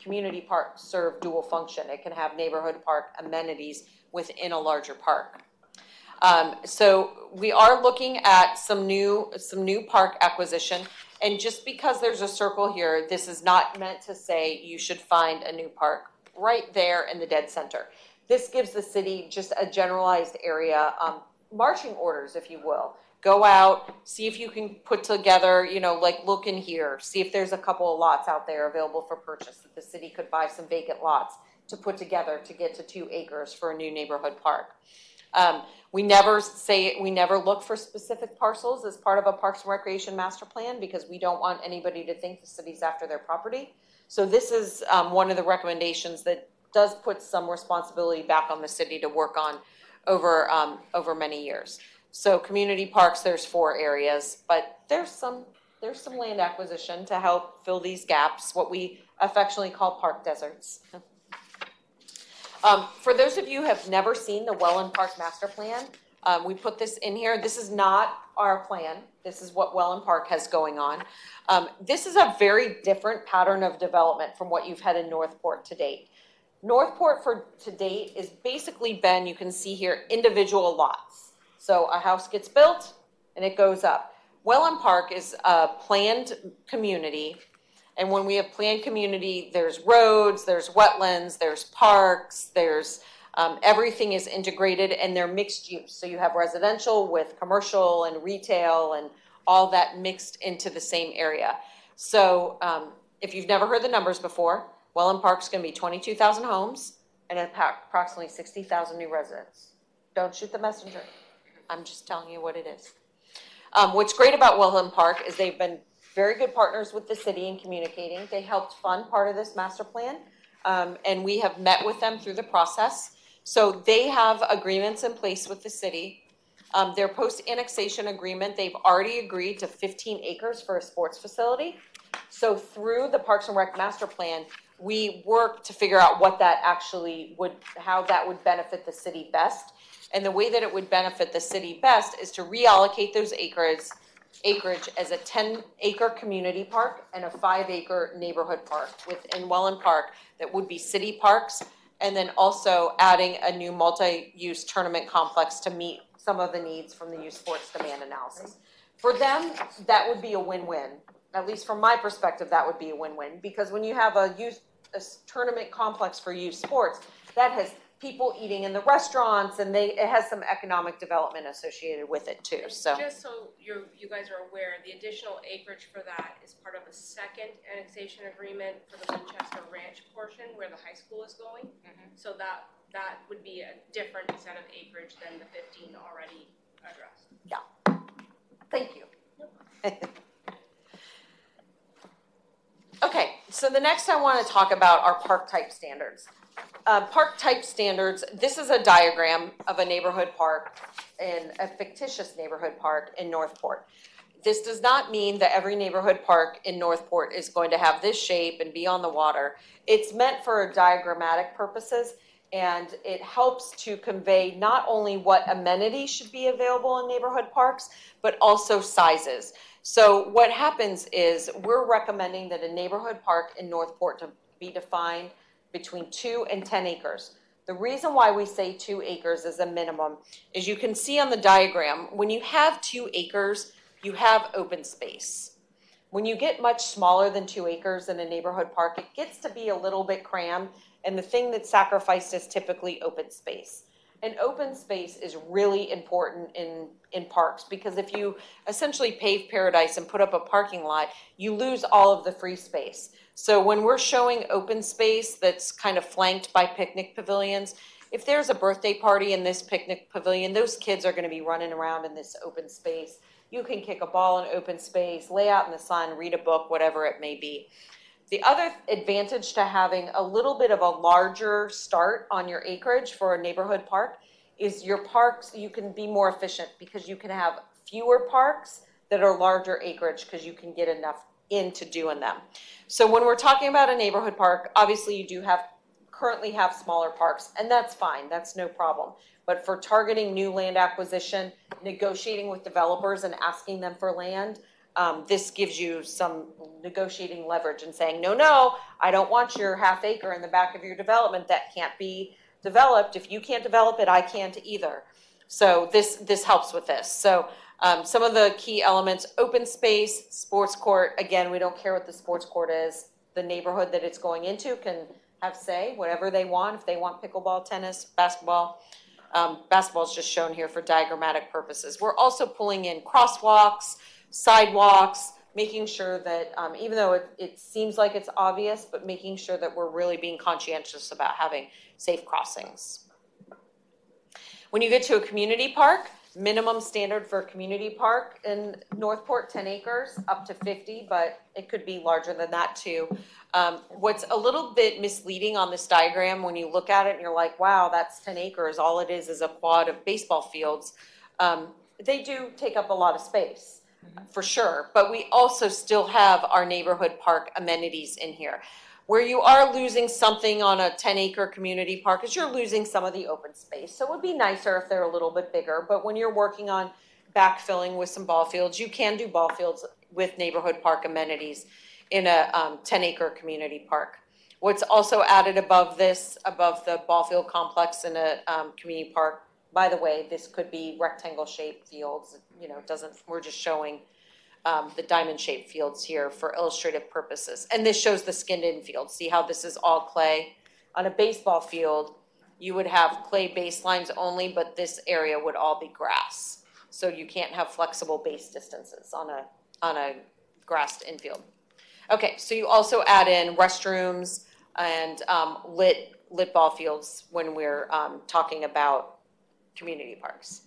community parks serve dual function. It can have neighborhood park amenities within a larger park. So we are looking at some new park acquisition. And just because there's a circle here, this is not meant to say you should find a new park right there in the dead center. This gives the city just a generalized area, marching orders, if you will. Go out, see if you can put together, like look in here, see if there's a couple of lots out there available for purchase that the city could buy some vacant lots to put together to get to 2 acres for a new neighborhood park. We never look for specific parcels as part of a Parks and Recreation master plan because we don't want anybody to think the city's after their property. So this is one of the recommendations that does put some responsibility back on the city to work on over many years. So community parks, there's 4 areas, but there's some land acquisition to help fill these gaps, what we affectionately call park deserts. For those of you who have never seen the Welland Park Master Plan, we put this in here. This is not our plan. This is what Welland Park has going on. This is a very different pattern of development from what you've had in Northport to date. Northport to date is basically been, you can see here, individual lots. So a house gets built and it goes up. Welland Park is a planned community. And when we have planned community, there's roads, there's wetlands, there's parks, there's everything is integrated and they're mixed use. So you have residential with commercial and retail and all that mixed into the same area. So if you've never heard the numbers before, Welland Park's going to be 22,000 homes and approximately 60,000 new residents. Don't shoot the messenger. I'm just telling you what it is. What's great about Welland Park is they've been very good partners with the city in communicating. They helped fund part of this master plan, and we have met with them through the process. So they have agreements in place with the city. Their post-annexation agreement, they've already agreed to 15 acres for a sports facility. So through the Parks and Rec master plan, we work to figure out what that actually how that would benefit the city best. And the way that it would benefit the city best is to reallocate those acreage as a 10-acre community park and a 5-acre neighborhood park within Welland Park that would be city parks, and then also adding a new multi-use tournament complex to meet some of the needs from the youth sports demand analysis. For them, that would be a win-win. At least from my perspective, that would be a win-win, because when you have a tournament complex for youth sports, that has people eating in the restaurants, and it has some economic development associated with it too. So just so you guys are aware, the additional acreage for that is part of a second annexation agreement for the Winchester Ranch portion where the high school is going. So that would be a different set of acreage than the 15 already addressed. Yeah. Thank you. Okay, so the next I want to talk about are park type standards. Park type standards, this is a diagram of a neighborhood park, a fictitious neighborhood park in Northport. This does not mean that every neighborhood park in Northport is going to have this shape and be on the water. It's meant for diagrammatic purposes, and it helps to convey not only what amenities should be available in neighborhood parks, but also sizes. So what happens is we're recommending that a neighborhood park in Northport to be defined between 2 and 10 acres. The reason why we say 2 acres is a minimum is you can see on the diagram, when you have 2 acres, you have open space. When you get much smaller than 2 acres in a neighborhood park, it gets to be a little bit crammed, and the thing that's sacrificed is typically open space. And open space is really important in parks, because if you essentially pave paradise and put up a parking lot, you lose all of the free space. So when we're showing open space that's kind of flanked by picnic pavilions, if there's a birthday party in this picnic pavilion, those kids are going to be running around in this open space. You can kick a ball in open space, lay out in the sun, read a book, whatever it may be. The other advantage to having a little bit of a larger start on your acreage for a neighborhood park is your parks, you can be more efficient because you can have fewer parks that are larger acreage because you can get enough into doing them. So when we're talking about a neighborhood park, obviously you do currently have smaller parks, and that's fine, that's no problem. But for targeting new land acquisition, negotiating with developers and asking them for land, this gives you some negotiating leverage and saying, no, I don't want your half acre in the back of your development that can't be developed. If you can't develop it, I can't either. So this helps with this. So some of the key elements: open space, sports court. Again, we don't care what the sports court is. The neighborhood that it's going into can have say, whatever they want. If they want pickleball, tennis, basketball. Basketball is just shown here for diagrammatic purposes. We're also pulling in crosswalks, sidewalks, making sure that even though it seems like it's obvious, but making sure that we're really being conscientious about having safe crossings. When you get to a community park, minimum standard for a community park in Northport, 10 acres, up to 50, but it could be larger than that too. What's a little bit misleading on this diagram, when you look at it and you're like, wow, that's 10 acres, all it is a quad of baseball fields. They do take up a lot of space, for sure, but we also still have our neighborhood park amenities in here. Where you are losing something on a 10-acre community park is you're losing some of the open space. So it would be nicer if they're a little bit bigger, but when you're working on backfilling with some ball fields, you can do ball fields with neighborhood park amenities in a 10-acre community park. What's also added above this, above the ball field complex in a community park, by the way, this could be rectangle-shaped fields. We're just showing the diamond-shaped fields here for illustrative purposes. And this shows the skinned-in field. See how this is all clay? On a baseball field, you would have clay baselines only, but this area would all be grass. So you can't have flexible base distances on a grassed infield. Okay, so you also add in restrooms and lit ball fields when we're talking about community parks.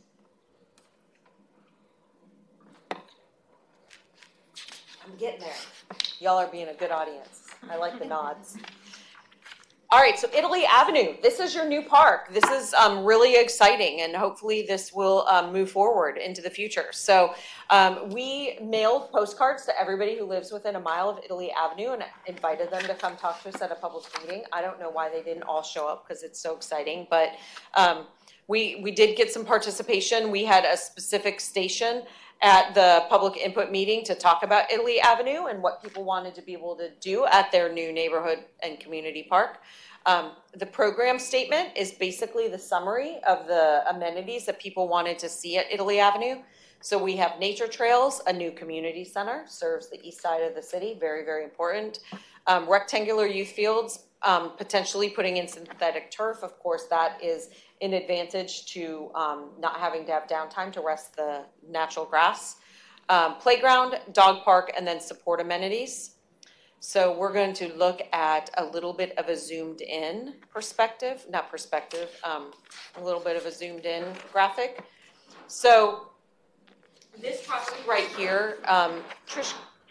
I'm getting there. Y'all are being a good audience. I like the nods. All right, so Italy Avenue. This is your new park. This is really exciting, and hopefully this will move forward into the future. So we mailed postcards to everybody who lives within a mile of Italy Avenue and invited them to come talk to us at a public meeting. I don't know why they didn't all show up because it's so exciting, but we did get some participation. We had a specific station at the public input meeting to talk about Italy Avenue and what people wanted to be able to do at their new neighborhood and community park. The program statement is basically the summary of the amenities that people wanted to see at Italy Avenue. So we have nature trails, a new community center, serves the east side of the city, very, very important. Rectangular youth fields, potentially putting in synthetic turf. Of course, that is an advantage to not having to have downtime to rest the natural grass. Playground, dog park, and then support amenities. So we're going to look at a little bit of a zoomed in perspective, a little bit of a zoomed in graphic. So this property right here, Trish,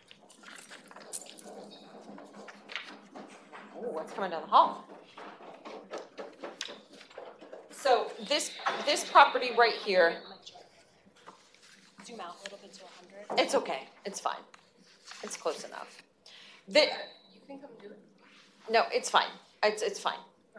what's coming down the hall? So this property right here. Zoom out a little bit to 100. It's okay. It's fine. It's close enough. You can come do it. No, it's fine. It's fine.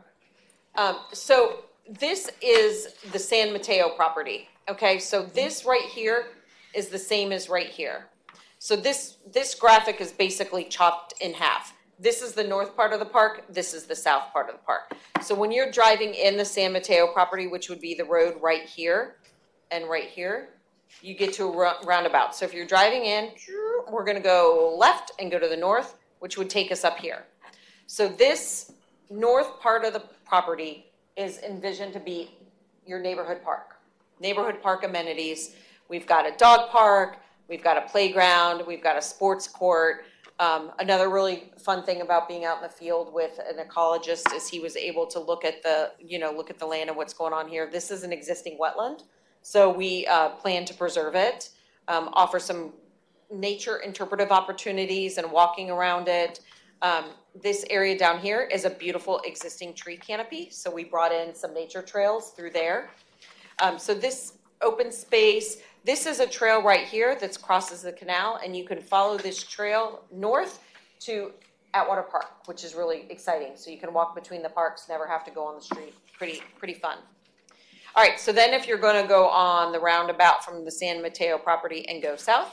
So this is the San Mateo property. Okay, so this right here is the same as right here. So this graphic is basically chopped in half. This is the north part of the park. This is the south part of the park. So when you're driving in the San Mateo property, which would be the road right here and right here, you get to a roundabout. So if you're driving in, we're going to go left and go to the north, which would take us up here. So this north part of the property is envisioned to be your neighborhood park. Neighborhood park amenities. We've got a dog park. We've got a playground. We've got a sports court. Another really fun thing about being out in the field with an ecologist is he was able to look at the land and what's going on here. This is an existing wetland, so we plan to preserve it, offer some nature interpretive opportunities and walking around it. This area down here is a beautiful existing tree canopy, so we brought in some nature trails through there. So this open space, this is a trail right here that crosses the canal, and you can follow this trail north to Atwater Park, which is really exciting. So you can walk between the parks, never have to go on the street. Pretty fun. All right, so then if you're going to go on the roundabout from the San Mateo property and go south,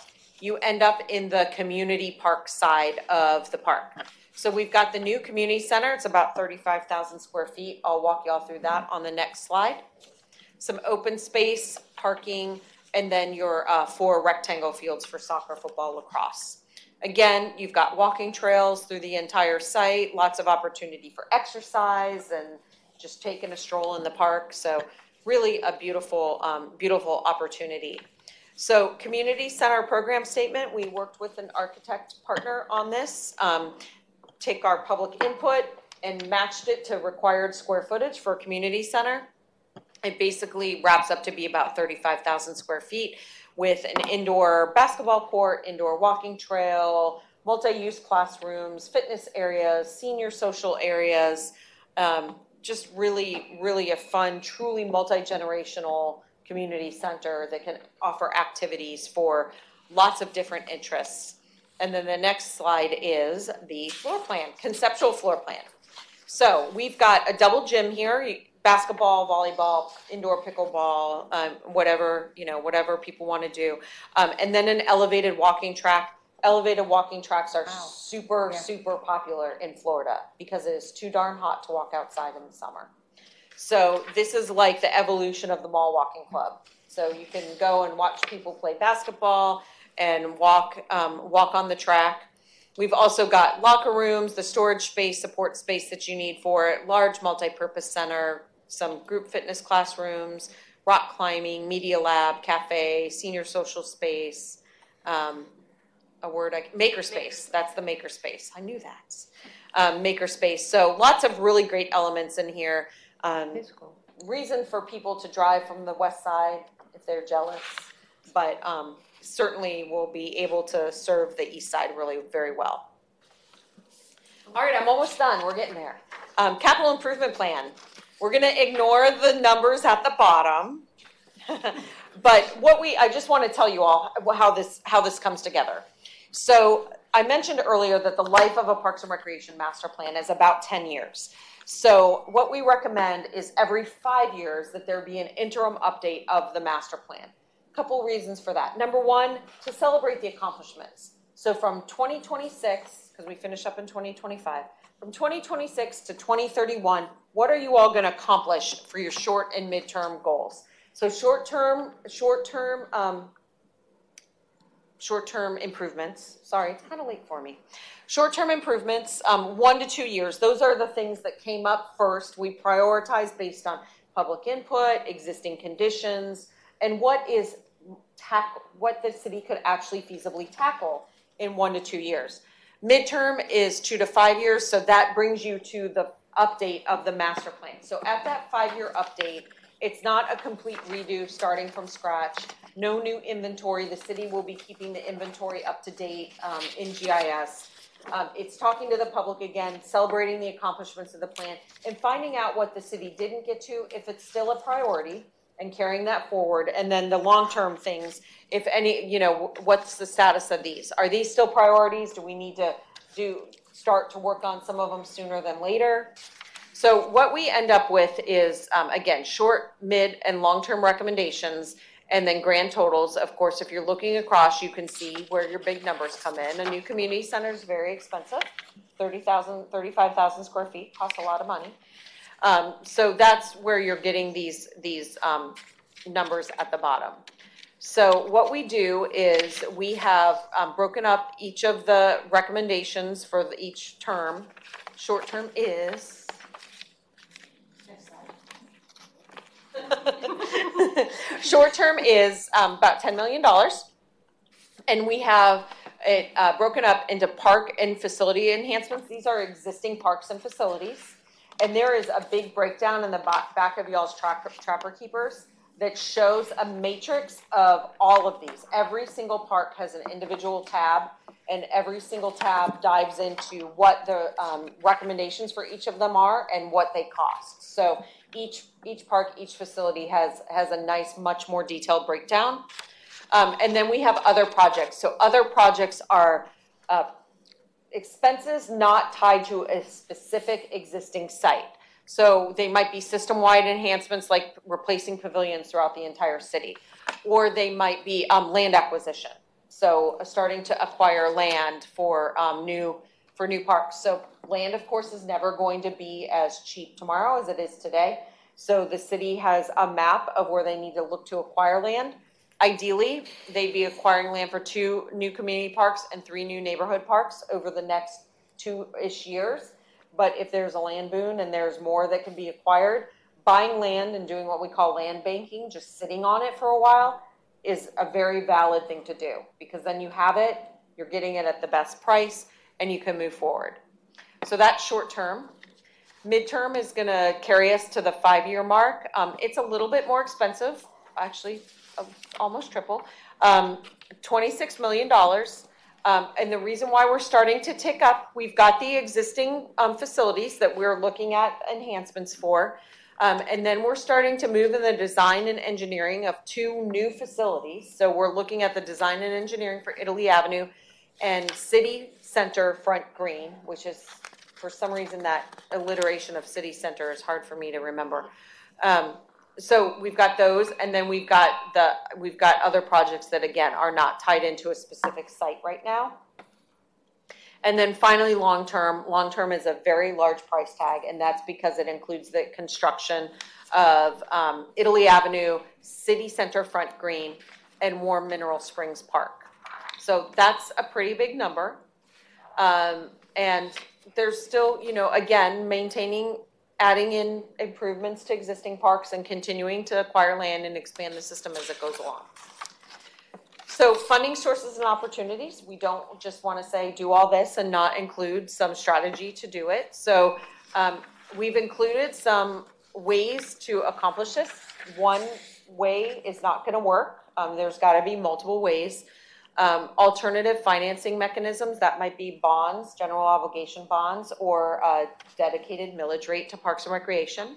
you end up in the community park side of the park. So we've got the new community center. It's about 35,000 square feet. I'll walk y'all through that on the next slide. Some open space, parking, and then your 4 rectangle fields for soccer, football, lacrosse. Again, you've got walking trails through the entire site, lots of opportunity for exercise and just taking a stroll in the park. So really a beautiful, beautiful opportunity. So community center program statement, we worked with an architect partner on this. Take our public input and matched it to required square footage for a community center. It basically wraps up to be about 35,000 square feet with an indoor basketball court, indoor walking trail, multi-use classrooms, fitness areas, senior social areas, just really, really a fun, truly multi-generational community center that can offer activities for lots of different interests. And then the next slide is the floor plan, conceptual floor plan. So we've got a double gym here, basketball, volleyball, indoor pickleball, whatever people want to do. And then an elevated walking track. Elevated walking tracks are super popular in Florida because it is too darn hot to walk outside in the summer. So this is like the evolution of the mall walking club. So you can go and watch people play basketball and walk on the track. We've also got locker rooms, the storage space, support space that you need for it, large multi-purpose center, some group fitness classrooms, rock climbing, media lab, cafe, senior social space, makerspace. That's the makerspace. I knew that. Makerspace. So lots of really great elements in here. Cool. Reason for people to drive from the west side if they're jealous, but certainly will be able to serve the east side really very well. All right, I'm almost done. We're getting there. Capital improvement plan. We're going to ignore the numbers at the bottom, but I just want to tell you all how this comes together. So I mentioned earlier that the life of a Parks and Recreation master plan is about 10 years. So what we recommend is every 5 years that there be an interim update of the master plan. A couple reasons for that. Number one, to celebrate the accomplishments. So from 2026, because we finish up in 2025, from 2026 to 2031, what are you all going to accomplish for your short and midterm goals? So short-term improvements. Sorry, it's kind of late for me. Short-term improvements, 1 to 2 years. Those are the things that came up first. We prioritize based on public input, existing conditions, and what the city could actually feasibly tackle in 1 to 2 years. Midterm is 2 to 5 years, so that brings you to the update of the master plan. So at that 5-year update, it's not a complete redo starting from scratch. No new inventory. The city will be keeping the inventory up to date in GIS. It's talking to the public again, celebrating the accomplishments of the plan, and finding out what the city didn't get to, if it's still a priority, and carrying that forward. And then the long-term things, if any, what's the status of these? Are these still priorities? Do we need to start to work on some of them sooner than later? So what we end up with is, again, short, mid, and long-term recommendations, and then grand totals. Of course, if you're looking across, you can see where your big numbers come in. A new community center is very expensive. 35,000 square feet costs a lot of money. So that's where you're getting these numbers at the bottom. So what we do is we have broken up each of the recommendations for each term. Short term is... Short term is about $10 million. And we have it broken up into park and facility enhancements. These are existing parks and facilities. And there is a big breakdown in the back of y'all's Trapper Keepers that shows a matrix of all of these. Every single park has an individual tab, and every single tab dives into what the recommendations for each of them are and what they cost. So each park, each facility has a nice, much more detailed breakdown. And then we have other projects. So other projects are expenses not tied to a specific existing site. So they might be system-wide enhancements like replacing pavilions throughout the entire city, or they might be land acquisition. So starting to acquire land for new parks. So land, of course, is never going to be as cheap tomorrow as it is today. So the city has a map of where they need to look to acquire land. Ideally, they'd be acquiring land for 2 new community parks and 3 new neighborhood parks over the next 2-ish years. But if there's a land boon and there's more that can be acquired, buying land and doing what we call land banking, just sitting on it for a while, is a very valid thing to do, because then you have it, you're getting it at the best price, and you can move forward. So that's short term. Midterm is going to carry us to the 5-year mark. It's a little bit more expensive, actually almost triple, $26 million. And the reason why we're starting to tick up, we've got the existing facilities that we're looking at enhancements for. And then we're starting to move in the design and engineering of 2 new facilities. So we're looking at the design and engineering for Italy Avenue and City Center Front Green, which is, for some reason, that alliteration of city center is hard for me to remember. So we've got those, and then we've got other projects that, again, are not tied into a specific site right now. And then finally, long-term. Long-term is a very large price tag, and that's because it includes the construction of Italy Avenue, City Center Front Green, and Warm Mineral Springs Park. So that's a pretty big number. And there's still, again, adding in improvements to existing parks and continuing to acquire land and expand the system as it goes along. So funding sources and opportunities, we don't just want to say do all this and not include some strategy to do it. So we've included some ways to accomplish this. One way is not going to work. There's got to be multiple ways. Alternative financing mechanisms, that might be bonds, general obligation bonds, or a dedicated millage rate to Parks and Recreation.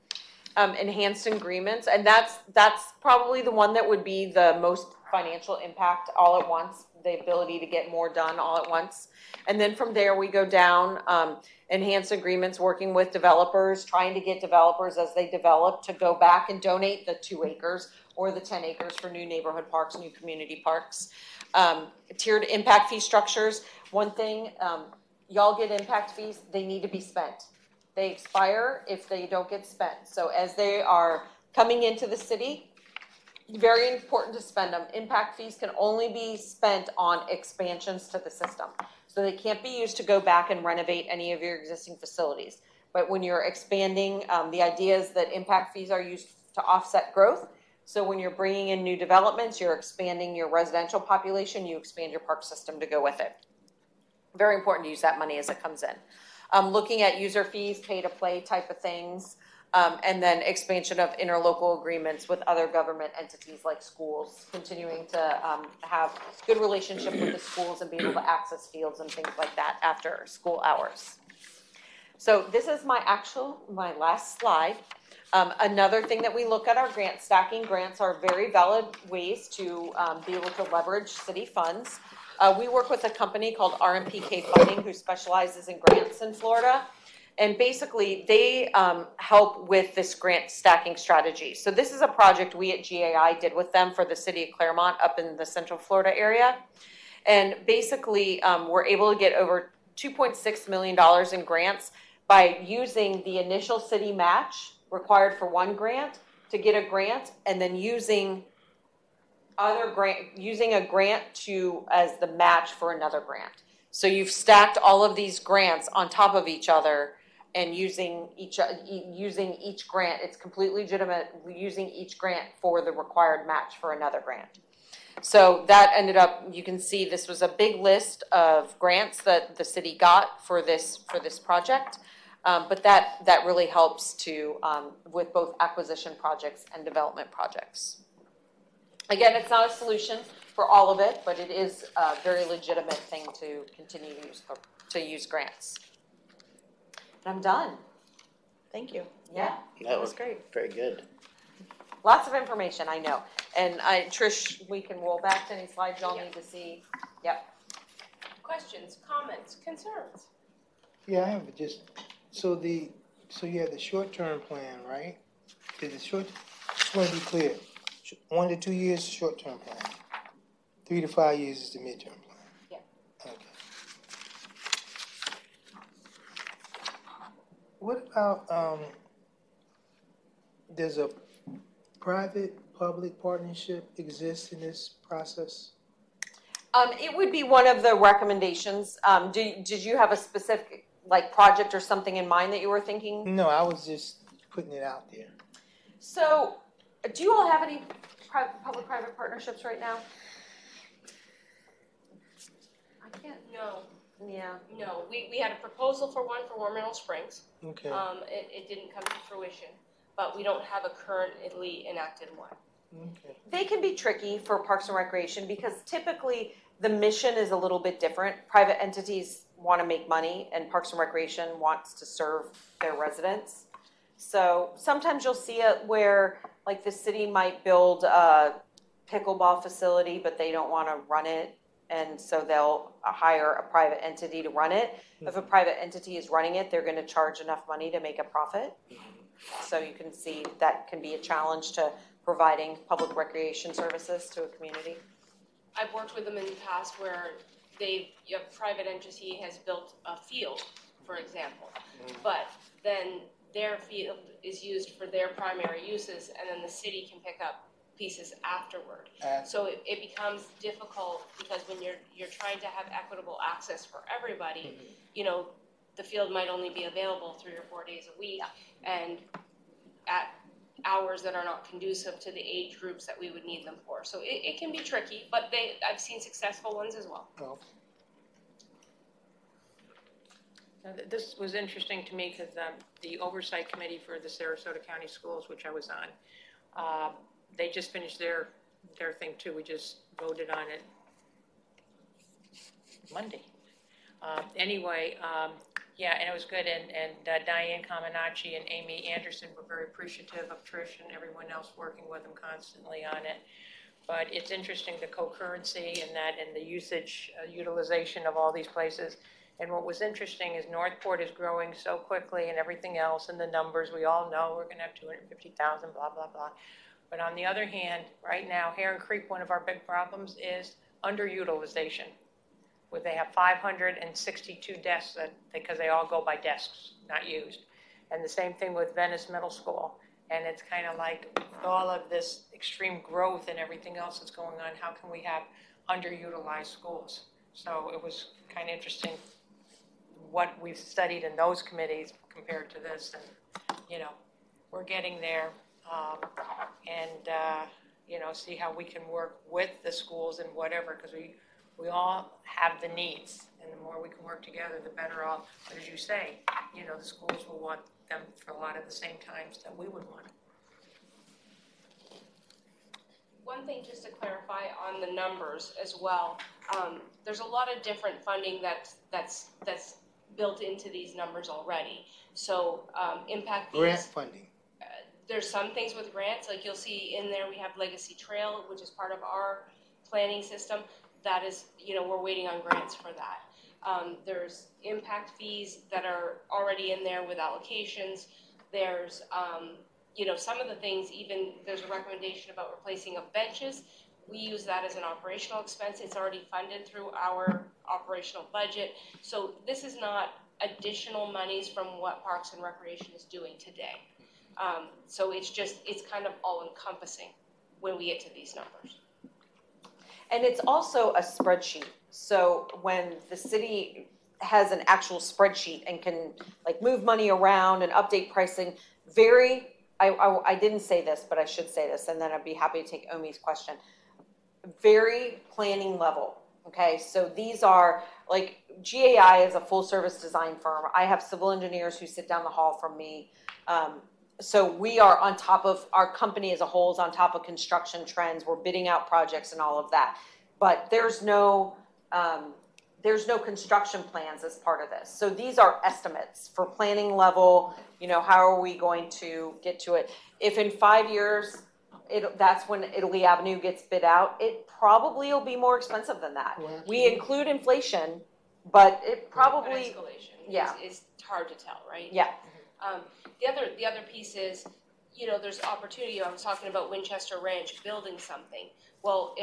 Enhanced agreements, and that's probably the one that would be the most financial impact all at once, the ability to get more done all at once. And then from there we go down, enhanced agreements, working with developers, trying to get developers as they develop to go back and donate the 2 acres or the 10 acres for new neighborhood parks, new community parks. Tiered impact fee structures. One thing, y'all get impact fees, they need to be spent. They expire if they don't get spent. So as they are coming into the city, very important to spend them. Impact fees can only be spent on expansions to the system. So they can't be used to go back and renovate any of your existing facilities. But when you're expanding, the idea is that impact fees are used to offset growth. So when you're bringing in new developments, you're expanding your residential population, you expand your park system to go with it. Very important to use that money as it comes in. Looking at user fees, pay-to-play type of things, and then expansion of interlocal agreements with other government entities like schools, continuing to have good relationship with the schools and be able to access fields and things like that after school hours. So this is my last slide. Another thing that we look at are grant stacking. Grants are very valid ways to be able to leverage city funds. We work with a company called RMPK Funding who specializes in grants in Florida. And basically, they help with this grant stacking strategy. So this is a project we at GAI did with them for the city of Claremont up in the Central Florida area. And basically, we're able to get over $2.6 million in grants by using the initial city match required for one grant to get a grant, and then using a grant as the match for another grant. So you've stacked all of these grants on top of each other, and using each grant, it's completely legitimate using each grant for the required match for another grant. So that ended up, you can see this was a big list of grants that the city got for this project. But that really helps with both acquisition projects and development projects. Again, it's not a solution for all of it, but it is a very legitimate thing to continue to use grants. And I'm done. Thank you. Yeah, That was great. Very good. lots of information, I know. And Trish, we can roll back to any slides y'all need to see. Yep. Questions, comments, concerns? Yeah, I have so you have the short-term plan, right? Just want to be clear, 1 to 2 years short-term plan. 3 to 5 years is the midterm plan? Yeah. Okay. What about, does a private-public partnership exist in this process? It would be one of the recommendations. Did you have a specific, like, project or something in mind that you were thinking? No, I was just putting it out there. So, do you all have any public-private partnerships right now? I can't, No, yeah. no, we had a proposal for one for War Mineral Springs. Okay. It didn't come to fruition, but we don't have a currently enacted one. Okay. They can be tricky for Parks and Recreation because typically the mission is a little bit different. Private entities want to make money and Parks and Recreation wants to serve their residents. So sometimes you'll see it where like the city might build a pickleball facility, but they don't want to run it. And so they'll hire a private entity to run it. If a private entity is running it, they're going to charge enough money to make a profit. So you can see that can be a challenge to providing public recreation services to a community. I've worked with them in the past where a private entity has built a field, for example, but then their field is used for their primary uses, and then the city can pick up pieces afterward. So it becomes difficult because when you're trying to have equitable access for everybody, you know, the field might only be available 3 or 4 days a week, and at hours that are not conducive to the age groups that we would need them for. So it can be tricky, but I've seen successful ones as well. Oh. Now, this was interesting to me because the oversight committee for the Sarasota County Schools, which I was on, they just finished their thing too. We just voted on it Monday. Anyway, yeah, and it was good. And Diane Comanacci and Amy Anderson were very appreciative of Trish and everyone else working with them constantly on it. But it's interesting, the co-currency and that, and the utilization of all these places. And what was interesting is Northport is growing so quickly and everything else, and the numbers, we all know we're going to have 250,000, blah, blah, blah. But on the other hand, right now, Heron Creek, one of our big problems is underutilization, where they have 562 desks because they all go by desks, not used. And the same thing with Venice Middle School. And it's kind of like with all of this extreme growth and everything else that's going on, how can we have underutilized schools? So it was kind of interesting what we've studied in those committees compared to this. And, you know, we're getting there. You know, see how we can work with the schools and whatever, because we all have the needs, and the more we can work together, the better off. But as you say, you know, the schools will want them for a lot of the same times that we would want them. One thing just to clarify on the numbers as well, there's a lot of different funding that's built into these numbers already. So impact fees. Grant funding. There's some things with grants, like you'll see in there, we have Legacy Trail, which is part of our planning system. That is, you know, we're waiting on grants for that. There's impact fees that are already in there with allocations. There's, you know, some of the things, even there's a recommendation about replacing of benches. We use that as an operational expense. It's already funded through our operational budget. So this is not additional monies from what Parks and Recreation is doing today. So it's kind of all encompassing when we get to these numbers. And it's also a spreadsheet. So when the city has an actual spreadsheet and can like move money around and update pricing, I didn't say this, but I should say this, and then I'd be happy to take Omi's question. Very planning level. Okay, so these are like GAI is a full service design firm. I have civil engineers who sit down the hall from me. So we are on top of, our company as a whole is on top of construction trends. We're bidding out projects and all of that. But there's no construction plans as part of this. So these are estimates for planning level, you know, how are we going to get to it? If in 5 years, that's when Italy Avenue gets bid out, it probably will be more expensive than that. Well, We include inflation, but it probably, Escalation is hard to tell, right? yeah. The other piece is, you know, there's opportunity. I was talking about Winchester Ranch building something. Well, if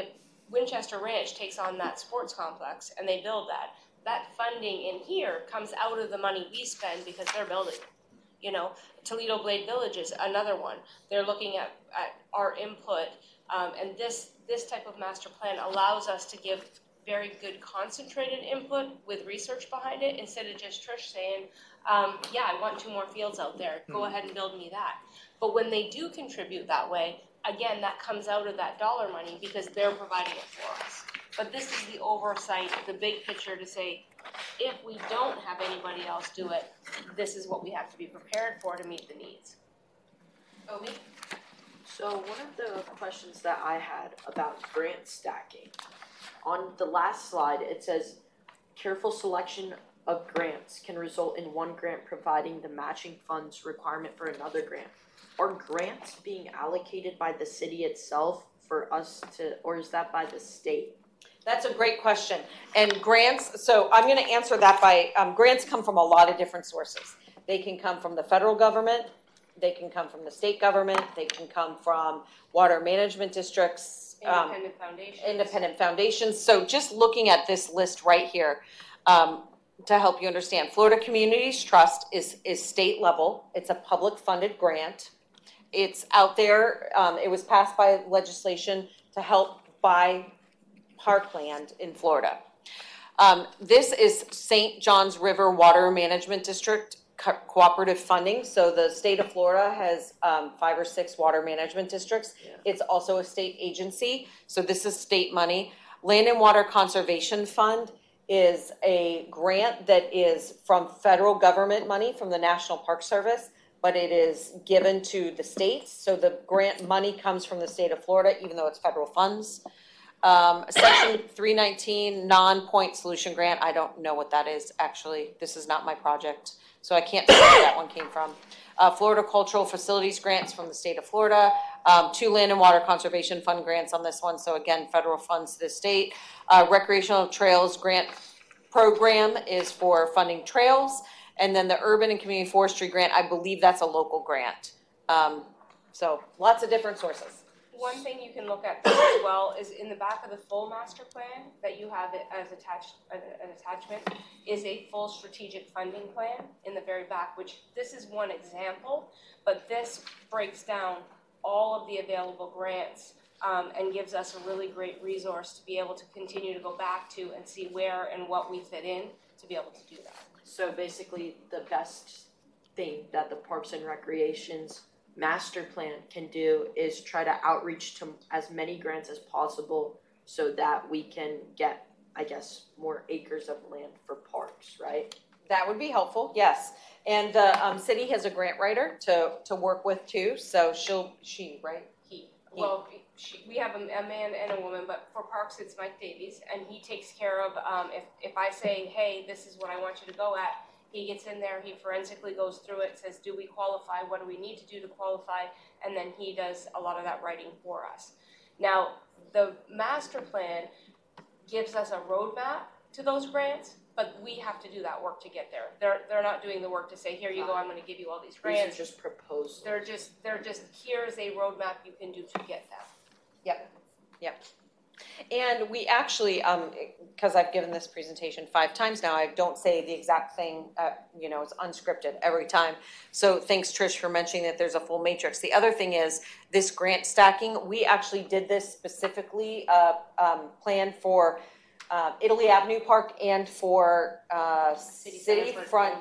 Winchester Ranch takes on that sports complex and they build that. That funding in here comes out of the money we spend because they're building it. You know, Toledo Blade Village is another one. They're looking at our input, and this type of master plan allows us to give very good concentrated input with research behind it instead of just Trish saying, yeah, I want 2 more fields out there. Go ahead and build me that. But when they do contribute that way, again, that comes out of that dollar money because they're providing it for us. But this is the oversight, the big picture to say, if we don't have anybody else do it, this is what we have to be prepared for to meet the needs. Obi? So one of the questions that I had about grant stacking, on the last slide, it says careful selection of grants can result in one grant providing the matching funds requirement for another grant. Are grants being allocated by the city itself for us to, or is that by the state? That's a great question. And grants, so I'm going to answer that by, grants come from a lot of different sources. They can come from the federal government, they can come from the state government, they can come from water management districts, independent foundations. So just looking at this list right here, to help you understand, Florida Communities Trust is state level. It's a public funded grant. It's out there. It was passed by legislation to help buy parkland in Florida. This is St. Johns River Water Management District cooperative funding. So the state of Florida has 5 or 6 water management districts. Yeah. It's also a state agency. So this is state money. Land and Water Conservation Fund is a grant that is from federal government money from the National Park Service, but it is given to the states. So the grant money comes from the state of Florida, even though it's federal funds. Section 319 non-point solution grant. I don't know what that is, actually. This is not my project, so I can't say where that one came from. Florida Cultural Facilities grants from the state of Florida. 2 Land and Water Conservation Fund grants on this one. So again, federal funds to the state. Recreational Trails Grant Program is for funding trails. And then the Urban and Community Forestry Grant, I believe that's a local grant. So lots of different sources. One thing you can look at as well is in the back of the full master plan that you have it as an attachment is a full strategic funding plan in the very back, which this is one example, but this breaks down all of the available grants and gives us a really great resource to be able to continue to go back to and see where and what we fit in to be able to do that. So basically the best thing that the Parks and Recreation's master plan can do is try to outreach to as many grants as possible so that we can get, I guess, more acres of land for parks, right? That would be helpful, yes. And the city has a grant writer to work with too. So we have a man and a woman, but for parks it's Mike Davies, and he takes care of if I say, hey, this is what I want you to go at. He gets in there, he forensically goes through it, says, do we qualify? What do we need to do to qualify? And then he does a lot of that writing for us. Now, the master plan gives us a roadmap to those grants, but we have to do that work to get there. They're not doing the work to say, here you go, I'm going to give you all these grants. These are just proposals. They're just here's a roadmap you can do to get them. Yep. And we actually, because I've given this presentation 5 times now, I don't say the exact thing, it's unscripted every time. So thanks, Trish, for mentioning that there's a full matrix. The other thing is this grant stacking. We actually did this specifically planned for Italy Avenue Park and for City Center Front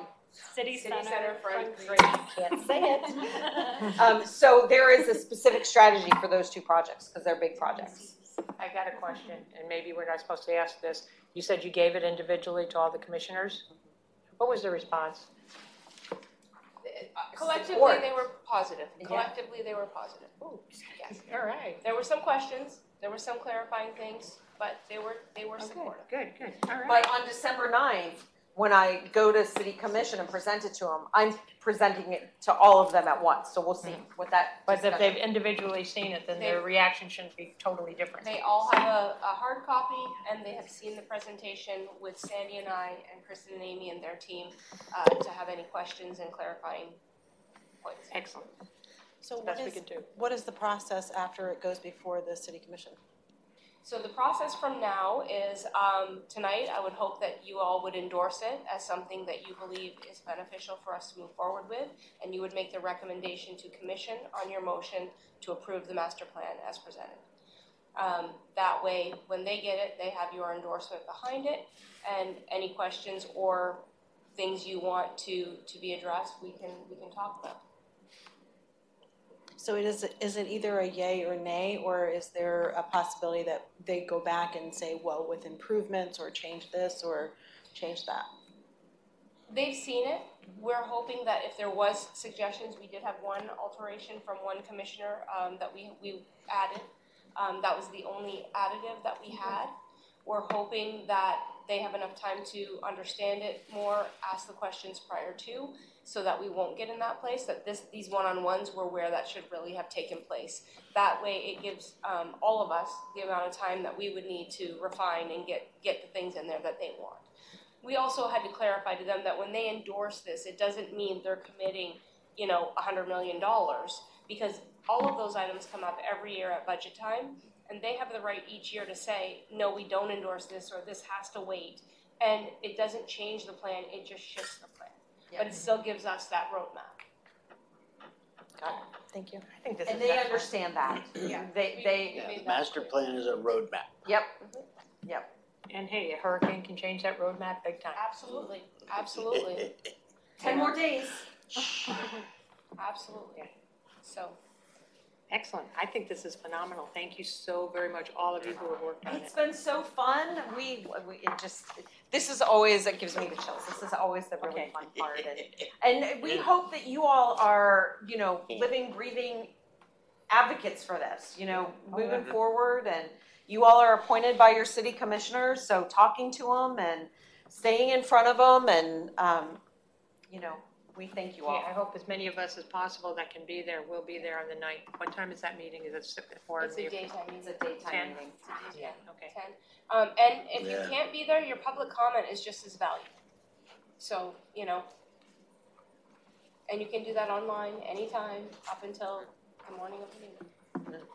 can't say it. So there is a specific strategy for those 2 projects because they're big projects. I got a question, and maybe we're not supposed to ask this. You said you gave it individually to all the commissioners. What was the response? Collectively, they were positive. Collectively, they were positive. Ooh, yes. All right. There were some questions. There were some clarifying things, but they were supportive. Good. All right. But on December 9th, when I go to City Commission and present it to them, I'm presenting it to all of them at once. So we'll see what that. But if they've individually seen it, then their reaction shouldn't be totally different. They all have a hard copy, and they have seen the presentation with Sandy and I and Kristen and Amy and their team to have any questions and clarifying points. Excellent. So Best we can do. what is the process after it goes before the City Commission? So the process from now is, tonight, I would hope that you all would endorse it as something that you believe is beneficial for us to move forward with, and you would make the recommendation to commission on your motion to approve the master plan as presented. That way, when they get it, they have your endorsement behind it, and any questions or things you want to be addressed, we can talk about. So is it either a yay or nay, or is there a possibility that they go back and say, well, with improvements, or change this, or change that? They've seen it. We're hoping that if there was suggestions, we did have one alteration from one commissioner that we added. That was the only additive that we had. We're hoping that they have enough time to understand it more, ask the questions prior to, so that we won't get in that place, that these one-on-ones were where that should really have taken place. That way it gives all of us the amount of time that we would need to refine and get the things in there that they want. We also had to clarify to them that when they endorse this, it doesn't mean they're committing, $100 million, because all of those items come up every year at budget time, and they have the right each year to say, no, we don't endorse this, or this has to wait. And it doesn't change the plan, it just shifts the plan. Yeah. But it still gives us that roadmap. Got it. Thank you. I think this And is they excellent. understand that. Yeah. They, Yeah, made the that master clear. plan is a roadmap. yep, And hey, a hurricane can change that roadmap big time. Absolutely, absolutely, 10 more days. absolutely. So, Excellent. I think this is phenomenal. Thank you so very much, all of you who have worked on it. It's been so fun. This is always, it gives me the chills. This is always the really Okay. fun part. And we hope that you all are, living, breathing advocates for this, moving forward. And you all are appointed by your city commissioners, so talking to them and staying in front of them, and, we thank you Yeah, all. I hope as many of us as possible that can be there will be there on the 9th. What time is that meeting? Is it 4? it's a daytime It's meeting. a daytime 10. meeting. Yeah, okay. 10. And if you Yeah. can't be there, your public comment is just as valuable. So, and you can do that online anytime up until the morning of the meeting.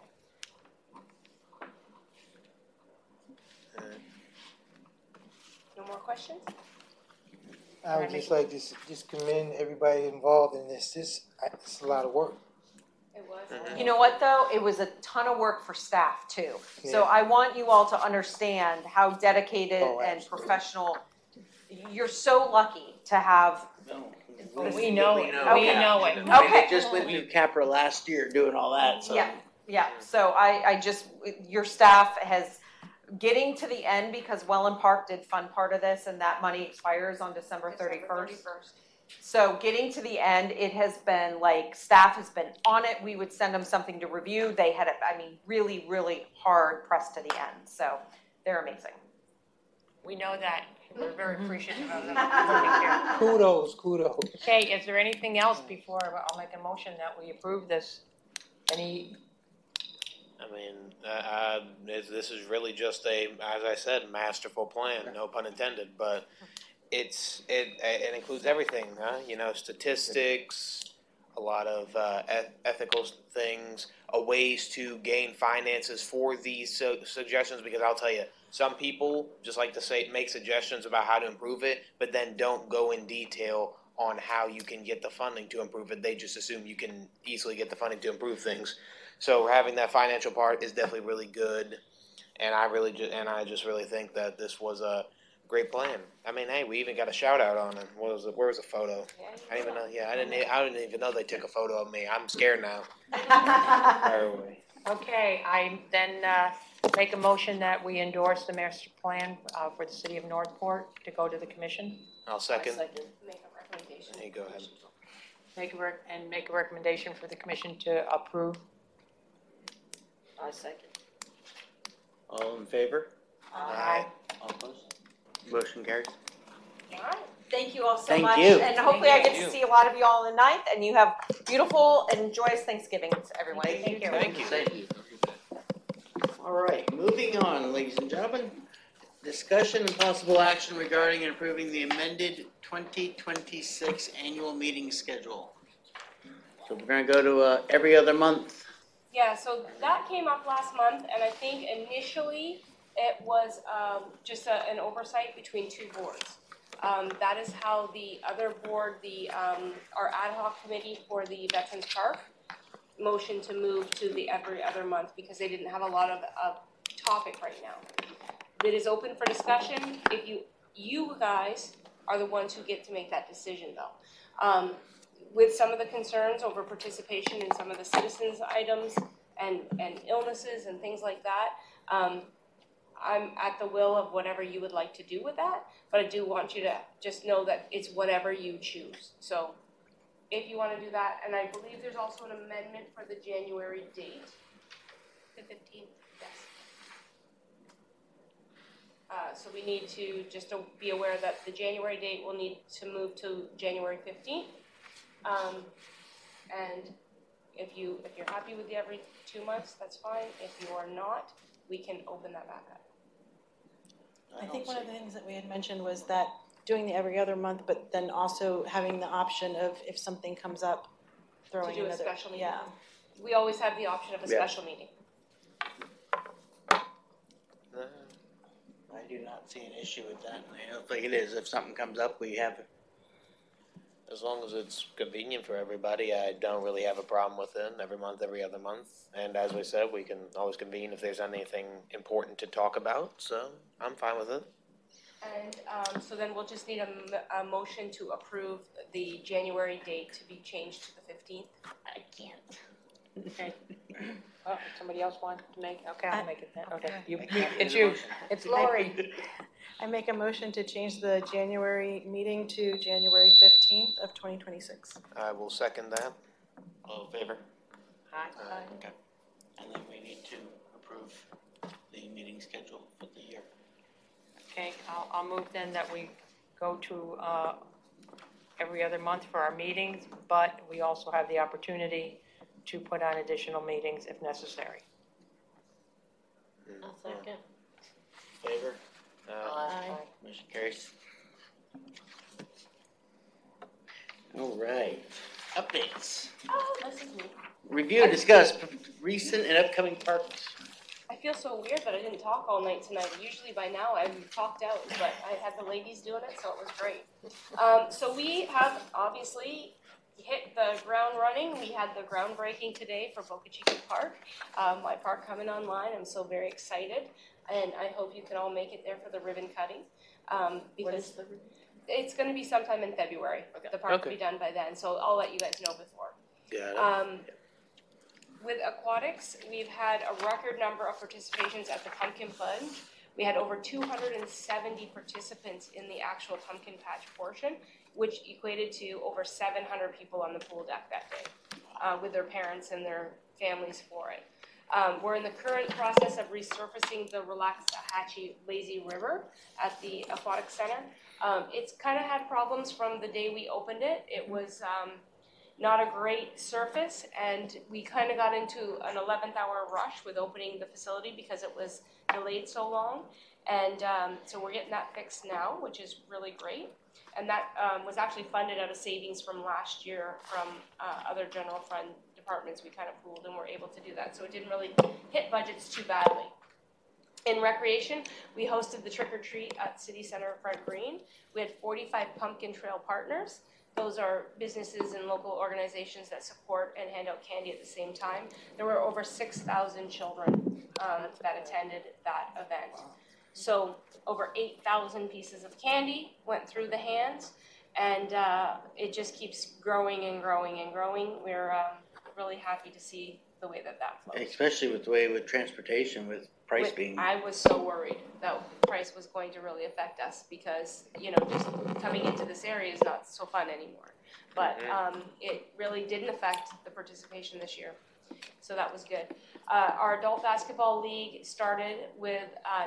No more questions? I would just like to just commend everybody involved in this. It's a lot of work. It was. You know what, though? It was a ton of work for staff, too. So Yeah. I want you all to understand how dedicated Oh, and absolutely. professional. You're so lucky to have. We know it. Okay. We know it. I mean, Okay. they just went through Capra last year doing all that, so. Yeah. So I just, your staff has, getting to the end, because Welland Park did fund part of this, and that money expires on December 31st. So getting to the end, it has been staff has been on it. We would send them something to review. They had, really, really hard pressed to the end. So they're amazing. We know that. We're very appreciative of them working here. Kudos. Okay, is there anything else before I'll make a motion that we approve this? Any, I mean, this is really just as I said, masterful plan, no pun intended, but it includes everything, statistics, a lot of ethical things, ways to gain finances for these suggestions, because I'll tell you, some people just like to make suggestions about how to improve it, but then don't go in detail on how you can get the funding to improve it. They just assume you can easily get the funding to improve things. So having that financial part is definitely really good, and I just really think that this was a great plan. I mean, hey, we even got a shout out on it. Where was the photo? I didn't even know. Yeah, I didn't even know they took a photo of me. I'm scared now. okay, I then make a motion that we endorse the master plan for the city of Northport to go to the commission. I'll second. Make a recommendation. Hey, go ahead. Make a recommendation for the commission to approve. I second. All in favor? Aye. All opposed? Motion carries. All right. Thank you all so Thank much. you. And hopefully I get to see a lot of you all on the 9th, and you have beautiful and joyous Thanksgivings, everyone. Thank you. Thank you. All right, moving on, ladies and gentlemen. Discussion and possible action regarding approving the amended 2026 annual meeting schedule. So we're gonna go to every other month Yeah, so that came up last month, and I think initially it was just an oversight between two boards. That is how the other board, our ad hoc committee for the Veterans Park, motioned to move to the every other month because they didn't have a lot of topic right now. It is open for discussion. If you guys are the ones who get to make that decision, though. With some of the concerns over participation in some of the citizens' items and illnesses and things like that, I'm at the will of whatever you would like to do with that, but I do want you to just know that it's whatever you choose. So if you want to do that, and I believe there's also an amendment for the January date. The 15th. Yes. So we need to just be aware that the January date will need to move to January 15th. And if you're happy with the every 2 months, that's fine. If you are not, we can open that back up. I think one of the things that we had mentioned was that doing the every other month, but then also having the option of if something comes up, throwing To do a another. special meeting. Yeah. We always have the option of a special meeting. I do not see an issue with that. I don't think it is. If something comes up, we have. As long as it's convenient for everybody, I don't really have a problem with it. Every month, every other month. And as we said, we can always convene if there's anything important to talk about. So I'm fine with it. And so then we'll just need a motion to approve the January date to be changed to the 15th. I can't. Okay. Oh, somebody else wants to make, okay, I'll make it then, okay. Okay. It's you, it's Lori. I make a motion to change the January meeting to January 15th of 2026. I will second that. All in favor? Aye. Okay. And then we need to approve the meeting schedule for the year. Okay, I'll move then that we go to every other month for our meetings, but we also have the opportunity to put on additional meetings if necessary. A second. Favor? Aye. Motion carries. All right. Updates. Oh, this is me. Review and discuss recent and upcoming parks. I feel so weird that I didn't talk all night tonight. Usually by now I'm talked out, but I had the ladies doing it, so it was great. So we have obviously hit the ground running. We had the groundbreaking today for Boca Chica Park, my park coming online. I'm so very excited, and I hope you can all make it there for the ribbon cutting. Because it's going to be sometime in February. Okay. The park will be done by then, so I'll let you guys know before. Yeah. With aquatics, we've had a record number of participations at the pumpkin plunge. We had over 270 participants in the actual pumpkin patch portion, which equated to over 700 people on the pool deck that day, with their parents and their families for it. We're in the current process of resurfacing the Relaxahatchee Lazy River at the Aquatic Center. It's kind of had problems from the day we opened it. It was not a great surface, and we kind of got into an 11th hour rush with opening the facility because it was delayed so long. And so we're getting that fixed now, which is really great. And that was actually funded out of savings from last year from other general fund departments. We kind of pooled and were able to do that. So it didn't really hit budgets too badly. In recreation, we hosted the Trick or Treat at City Center Front Green. We had 45 Pumpkin Trail partners. Those are businesses and local organizations that support and hand out candy at the same time. There were over 6,000 children that attended that event. So over 8,000 pieces of candy went through the hands, and it just keeps growing and growing and growing. We're really happy to see the way that flows. Especially with the way with transportation, with price being. I was so worried that price was going to really affect us because, just coming into this area is not so fun anymore. But it really didn't affect the participation this year. So that was good. Our adult basketball league started with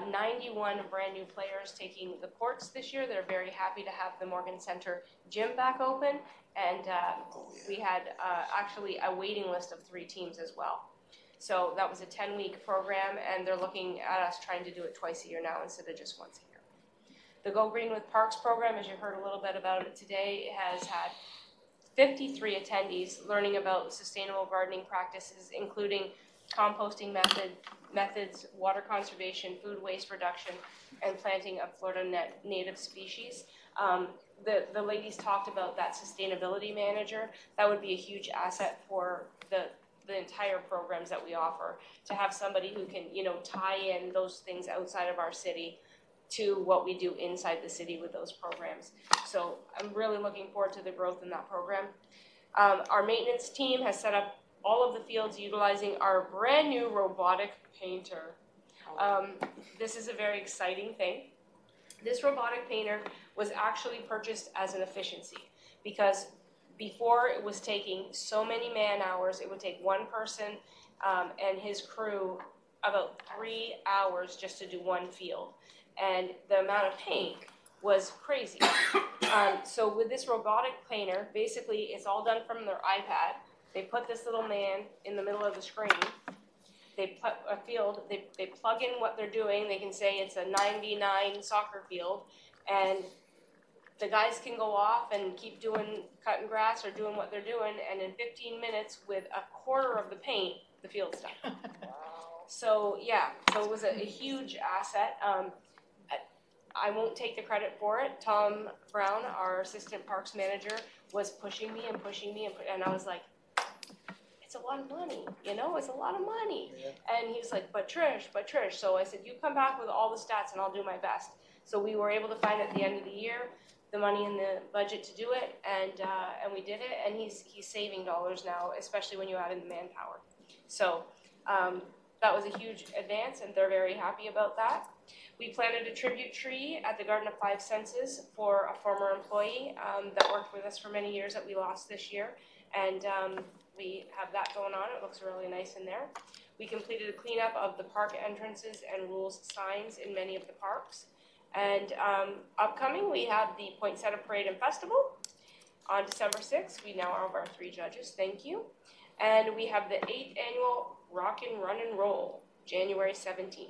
91 brand new players taking the courts this year. They're very happy to have the Morgan Center gym back open. And we had actually a waiting list of 3 teams as well. So that was a 10-week program, and they're looking at us trying to do it twice a year now instead of just once a year. The Go Green with Parks program, as you heard a little bit about it today, has had 53 attendees learning about sustainable gardening practices, including composting methods, water conservation, food waste reduction, and planting of Florida native species. The ladies talked about that sustainability manager. That would be a huge asset for the entire programs that we offer, to have somebody who can, tie in those things outside of our city to what we do inside the city with those programs. So I'm really looking forward to the growth in that program. Our maintenance team has set up all of the fields utilizing our brand new robotic painter. This is a very exciting thing. This robotic painter was actually purchased as an efficiency, because before it was taking so many man hours. It would take one person and his crew about 3 hours just to do one field. And the amount of paint was crazy. So with this robotic painter, basically it's all done from their iPad. They put this little man in the middle of the screen. They put a field, they plug in what they're doing. They can say it's a 9v9 soccer field, and the guys can go off and keep cutting grass or doing what they're doing, and in 15 minutes with a quarter of the paint, the field's done. So yeah, so it was a huge asset. I won't take the credit for it. Tom Brown, our assistant parks manager, was pushing me, and I was like, it's a lot of money, it's a lot of money. Yeah. And he was like, but Trish. So I said, you come back with all the stats and I'll do my best. So we were able to find at the end of the year the money in the budget to do it, and we did it, and he's saving dollars now, especially when you add in the manpower. So that was a huge advance, and they're very happy about that. We planted a tribute tree at the Garden of Five Senses for a former employee that worked with us for many years that we lost this year, and we have that going on. It looks really nice in there. We completed a cleanup of the park entrances and rules signs in many of the parks. And upcoming, we have the Poinsettia Parade and Festival on December 6th. We now have our 3 judges, thank you. And we have the 8th annual Rock and Run and Roll, January 17th.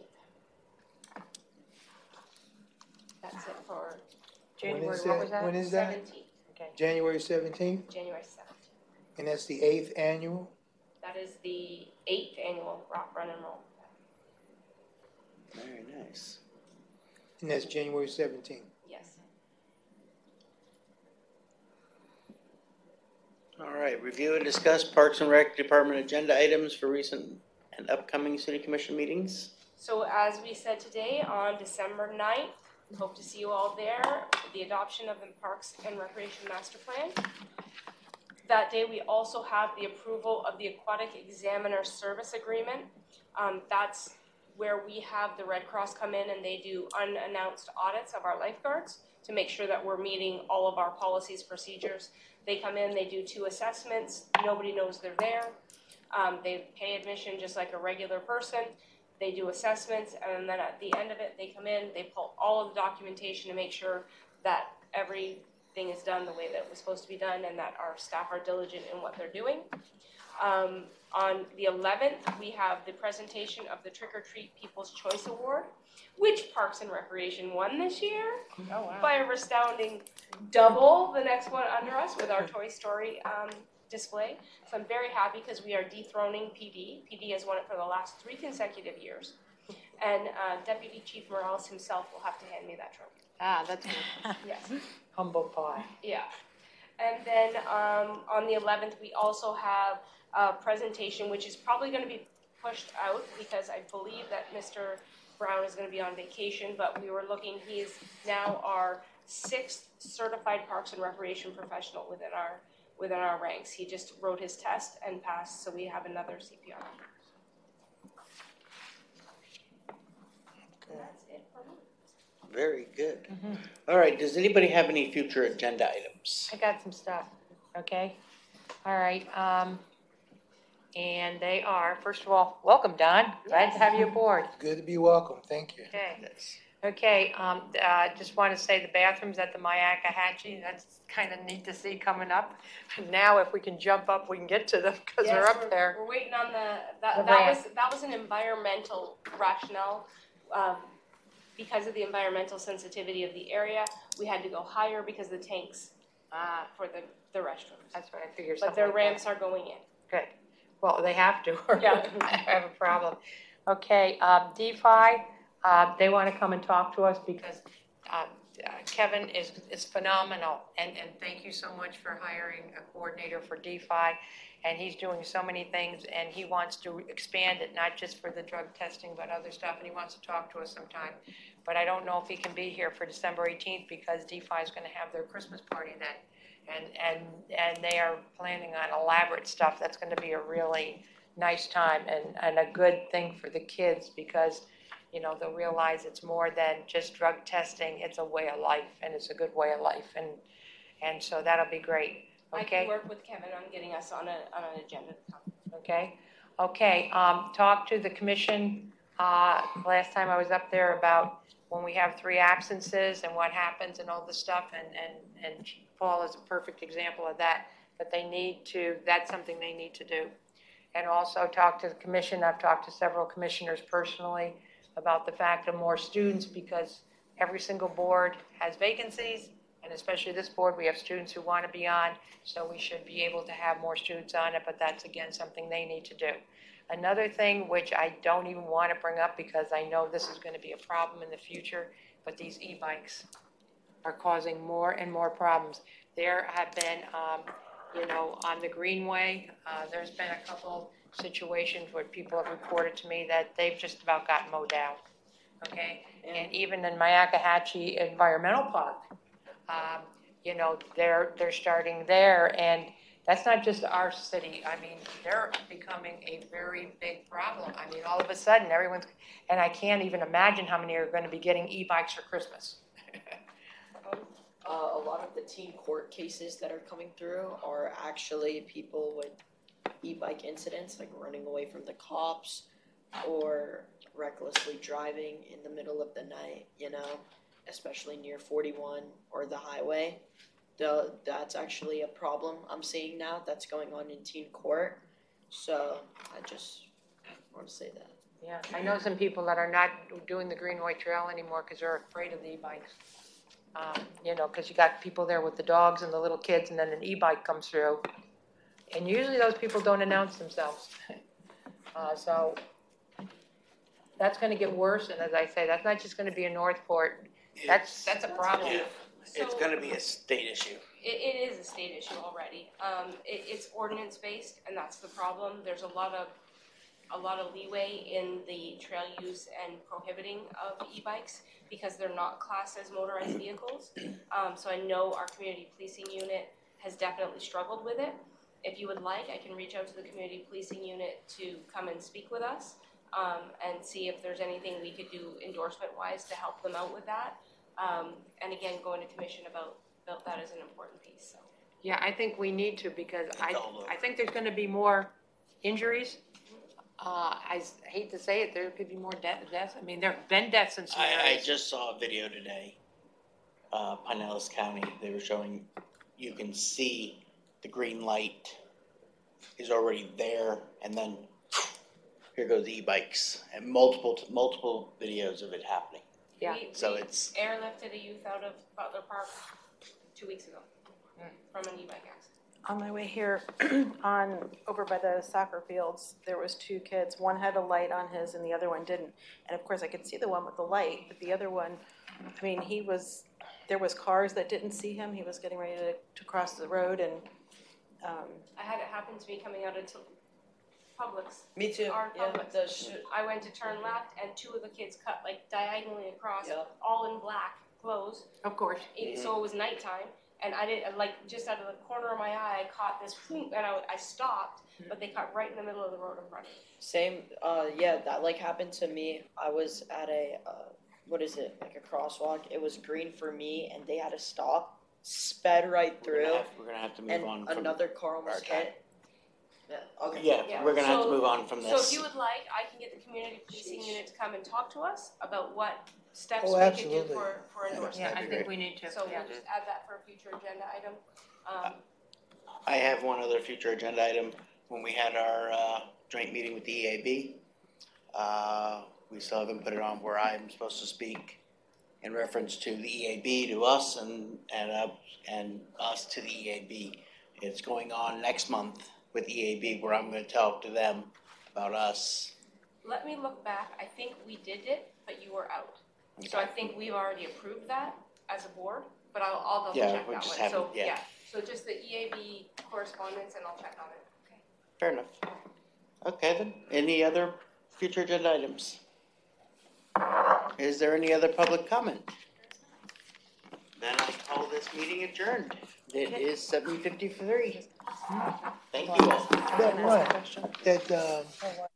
That's it for January, what was that? When is that? 17th. Okay. January 17th? January 17th. And that's the 8th annual? That is the 8th annual Rock, Run and Roll. Very nice. And that's January 17th? Yes. All right, review and discuss Parks and Rec Department agenda items for recent and upcoming city commission meetings. So as we said today, on December 9th, we hope to see you all there for the adoption of the Parks and Recreation Master Plan. That day, we also have the approval of the Aquatic Examiner Service Agreement. That's where we have the Red Cross come in and they do unannounced audits of our lifeguards to make sure that we're meeting all of our policies, procedures. They come in, they do 2 assessments, nobody knows they're there. They pay admission just like a regular person. They do assessments, and then at the end of it, they come in, they pull all of the documentation to make sure that everything is done the way that it was supposed to be done and that our staff are diligent in what they're doing. On the 11th, we have the presentation of the Trick or Treat People's Choice Award, which Parks and Recreation won this year by a resounding double the next one under us with our Toy Story display. So I'm very happy because we are dethroning PD. PD has won it for the last 3 consecutive years. And Deputy Chief Morales himself will have to hand me that trophy. That's good. Yes. Humble pie. Yeah. And then on the 11th, we also have a presentation, which is probably going to be pushed out because I believe that Mr. Brown is going to be on vacation, but we were looking, he is now our 6th certified Parks and Recreation professional within our ranks. He just wrote his test and passed, so we have another CPR. Okay. That's it for me. Very good. All right, does anybody have any future agenda items? I got some stuff, okay? All right, and they are, first of all, welcome, Don. Glad to have you aboard. Good to be welcome, thank you. Okay. Yes. Okay, just want to say the bathrooms at the Myakkahatchee, that's kind of neat to see coming up. Now, if we can jump up, we can get to them because they're up there. We're waiting on The that was an environmental rationale. Because of the environmental sensitivity of the area, we had to go higher because of the tanks for the restrooms. That's what I figured. But something their like ramps that. are going in. Good. Well, they have to, or Yeah. I have a problem. Okay, DeFi, they want to come and talk to us because Kevin is phenomenal. And thank you so much for hiring a coordinator for DeFi. And he's doing so many things, and he wants to expand it, not just for the drug testing, but other stuff, and he wants to talk to us sometime. But I don't know if he can be here for December 18th because DeFi is going to have their Christmas party then. And they are planning on elaborate stuff. That's going to be a really nice time and a good thing for the kids because, you know, they'll realize it's more than just drug testing. It's a way of life, and it's a good way of life. And so that'll be great. I Okay? can work with Kevin on getting us on an agenda to come. Okay, okay, talk to the commission, last time I was up there about when we have 3 absences and what happens and all this stuff, and Paul is a perfect example of that, but that's something they need to do. And also talk to the commission, I've talked to several commissioners personally about the fact of more students, because every single board has vacancies, and especially this board, we have students who want to be on, so we should be able to have more students on it, but that's, again, something they need to do. Another thing, which I don't even want to bring up because I know this is going to be a problem in the future, but these e-bikes are causing more and more problems. There have been, on the Greenway, there's been a couple situations where people have reported to me that they've just about gotten mowed down, okay? And even in Myakkahatchee Environmental Park, they're starting there, and that's not just our city. I mean, they're becoming a very big problem. I mean, all of a sudden, and I can't even imagine how many are going to be getting e-bikes for Christmas. A lot of the teen court cases that are coming through are actually people with e-bike incidents, like running away from the cops or recklessly driving in the middle of the night, especially near 41 or the highway. That's actually a problem I'm seeing now that's going on in teen court. So I just want to say that. Yeah, I know some people that are not doing the Greenway Trail anymore because they're afraid of the e-bikes. Because you got people there with the dogs and the little kids, and then an e-bike comes through. And usually those people don't announce themselves. So that's going to get worse, and as I say, that's not just going to be in Northport. That's a problem. Yeah. It's going to be a state issue. It is a state issue already. It's ordinance based, and that's the problem. There's a lot of leeway in the trail use and prohibiting of e-bikes because they're not classed as motorized vehicles. So I know our community policing unit has definitely struggled with it. If you would like, I can reach out to the community policing unit to come and speak with us and see if there's anything we could do endorsement-wise to help them out with that. And again, going to commission about that is an important piece. So. Yeah, I think we need to because I think there's going to be more injuries. I hate to say it, there could be more deaths. I mean, there have been deaths in some I areas. just saw a video today, Pinellas County, they were showing, you can see the green light is already there, and then here goes the e-bikes, and multiple videos of it happening. Yeah. So we it's airlifted a youth out of Butler Park 2 weeks ago from an e-bike accident. On my way here, over by the soccer fields, there was 2 kids. One had a light on his and the other one didn't. And of course, I could see the one with the light, but the other one, I mean, there was cars that didn't see him. He was getting ready to cross the road, and I had it happen to me coming out of Publix. Me too. Our Yeah, Publix. I went to turn left, and 2 of the kids cut like diagonally across, Yep. all in black clothes. Of course. So it was nighttime. And I didn't, just out of the corner of my eye, I caught this, and I stopped, but they cut right in the middle of the road in front of me. Same, that happened to me. I was at a, like a crosswalk. It was green for me and they had to stop, sped right through, we're gonna have to move and on from another car almost our time. hit. Yeah, okay. Yeah, we're gonna have to So- move on from So this. if you would like, I can get the community policing unit to come and talk to us about what steps Oh, we could absolutely. do for endorsement. Yeah, I That'd be think great. we need to. So Yeah. we'll just add that for a future agenda item. I have one other future agenda item. When we had our joint meeting with the EAB, we still haven't put it on where I'm supposed to speak in reference to the EAB to us and us to the EAB. It's going on next month with EAB where I'm gonna talk to them about us. Let me look back. I think we did it, but you were out. So I think we've already approved that as a board, but I'll double Yeah, check we that just one. So, haven't- yeah. So just the EAB correspondence and I'll check on it. Okay. Fair enough. Okay then, any other future agenda items? Is there any other public comment? Then I call this meeting adjourned. It is 7:53. Thank you all. That one, that,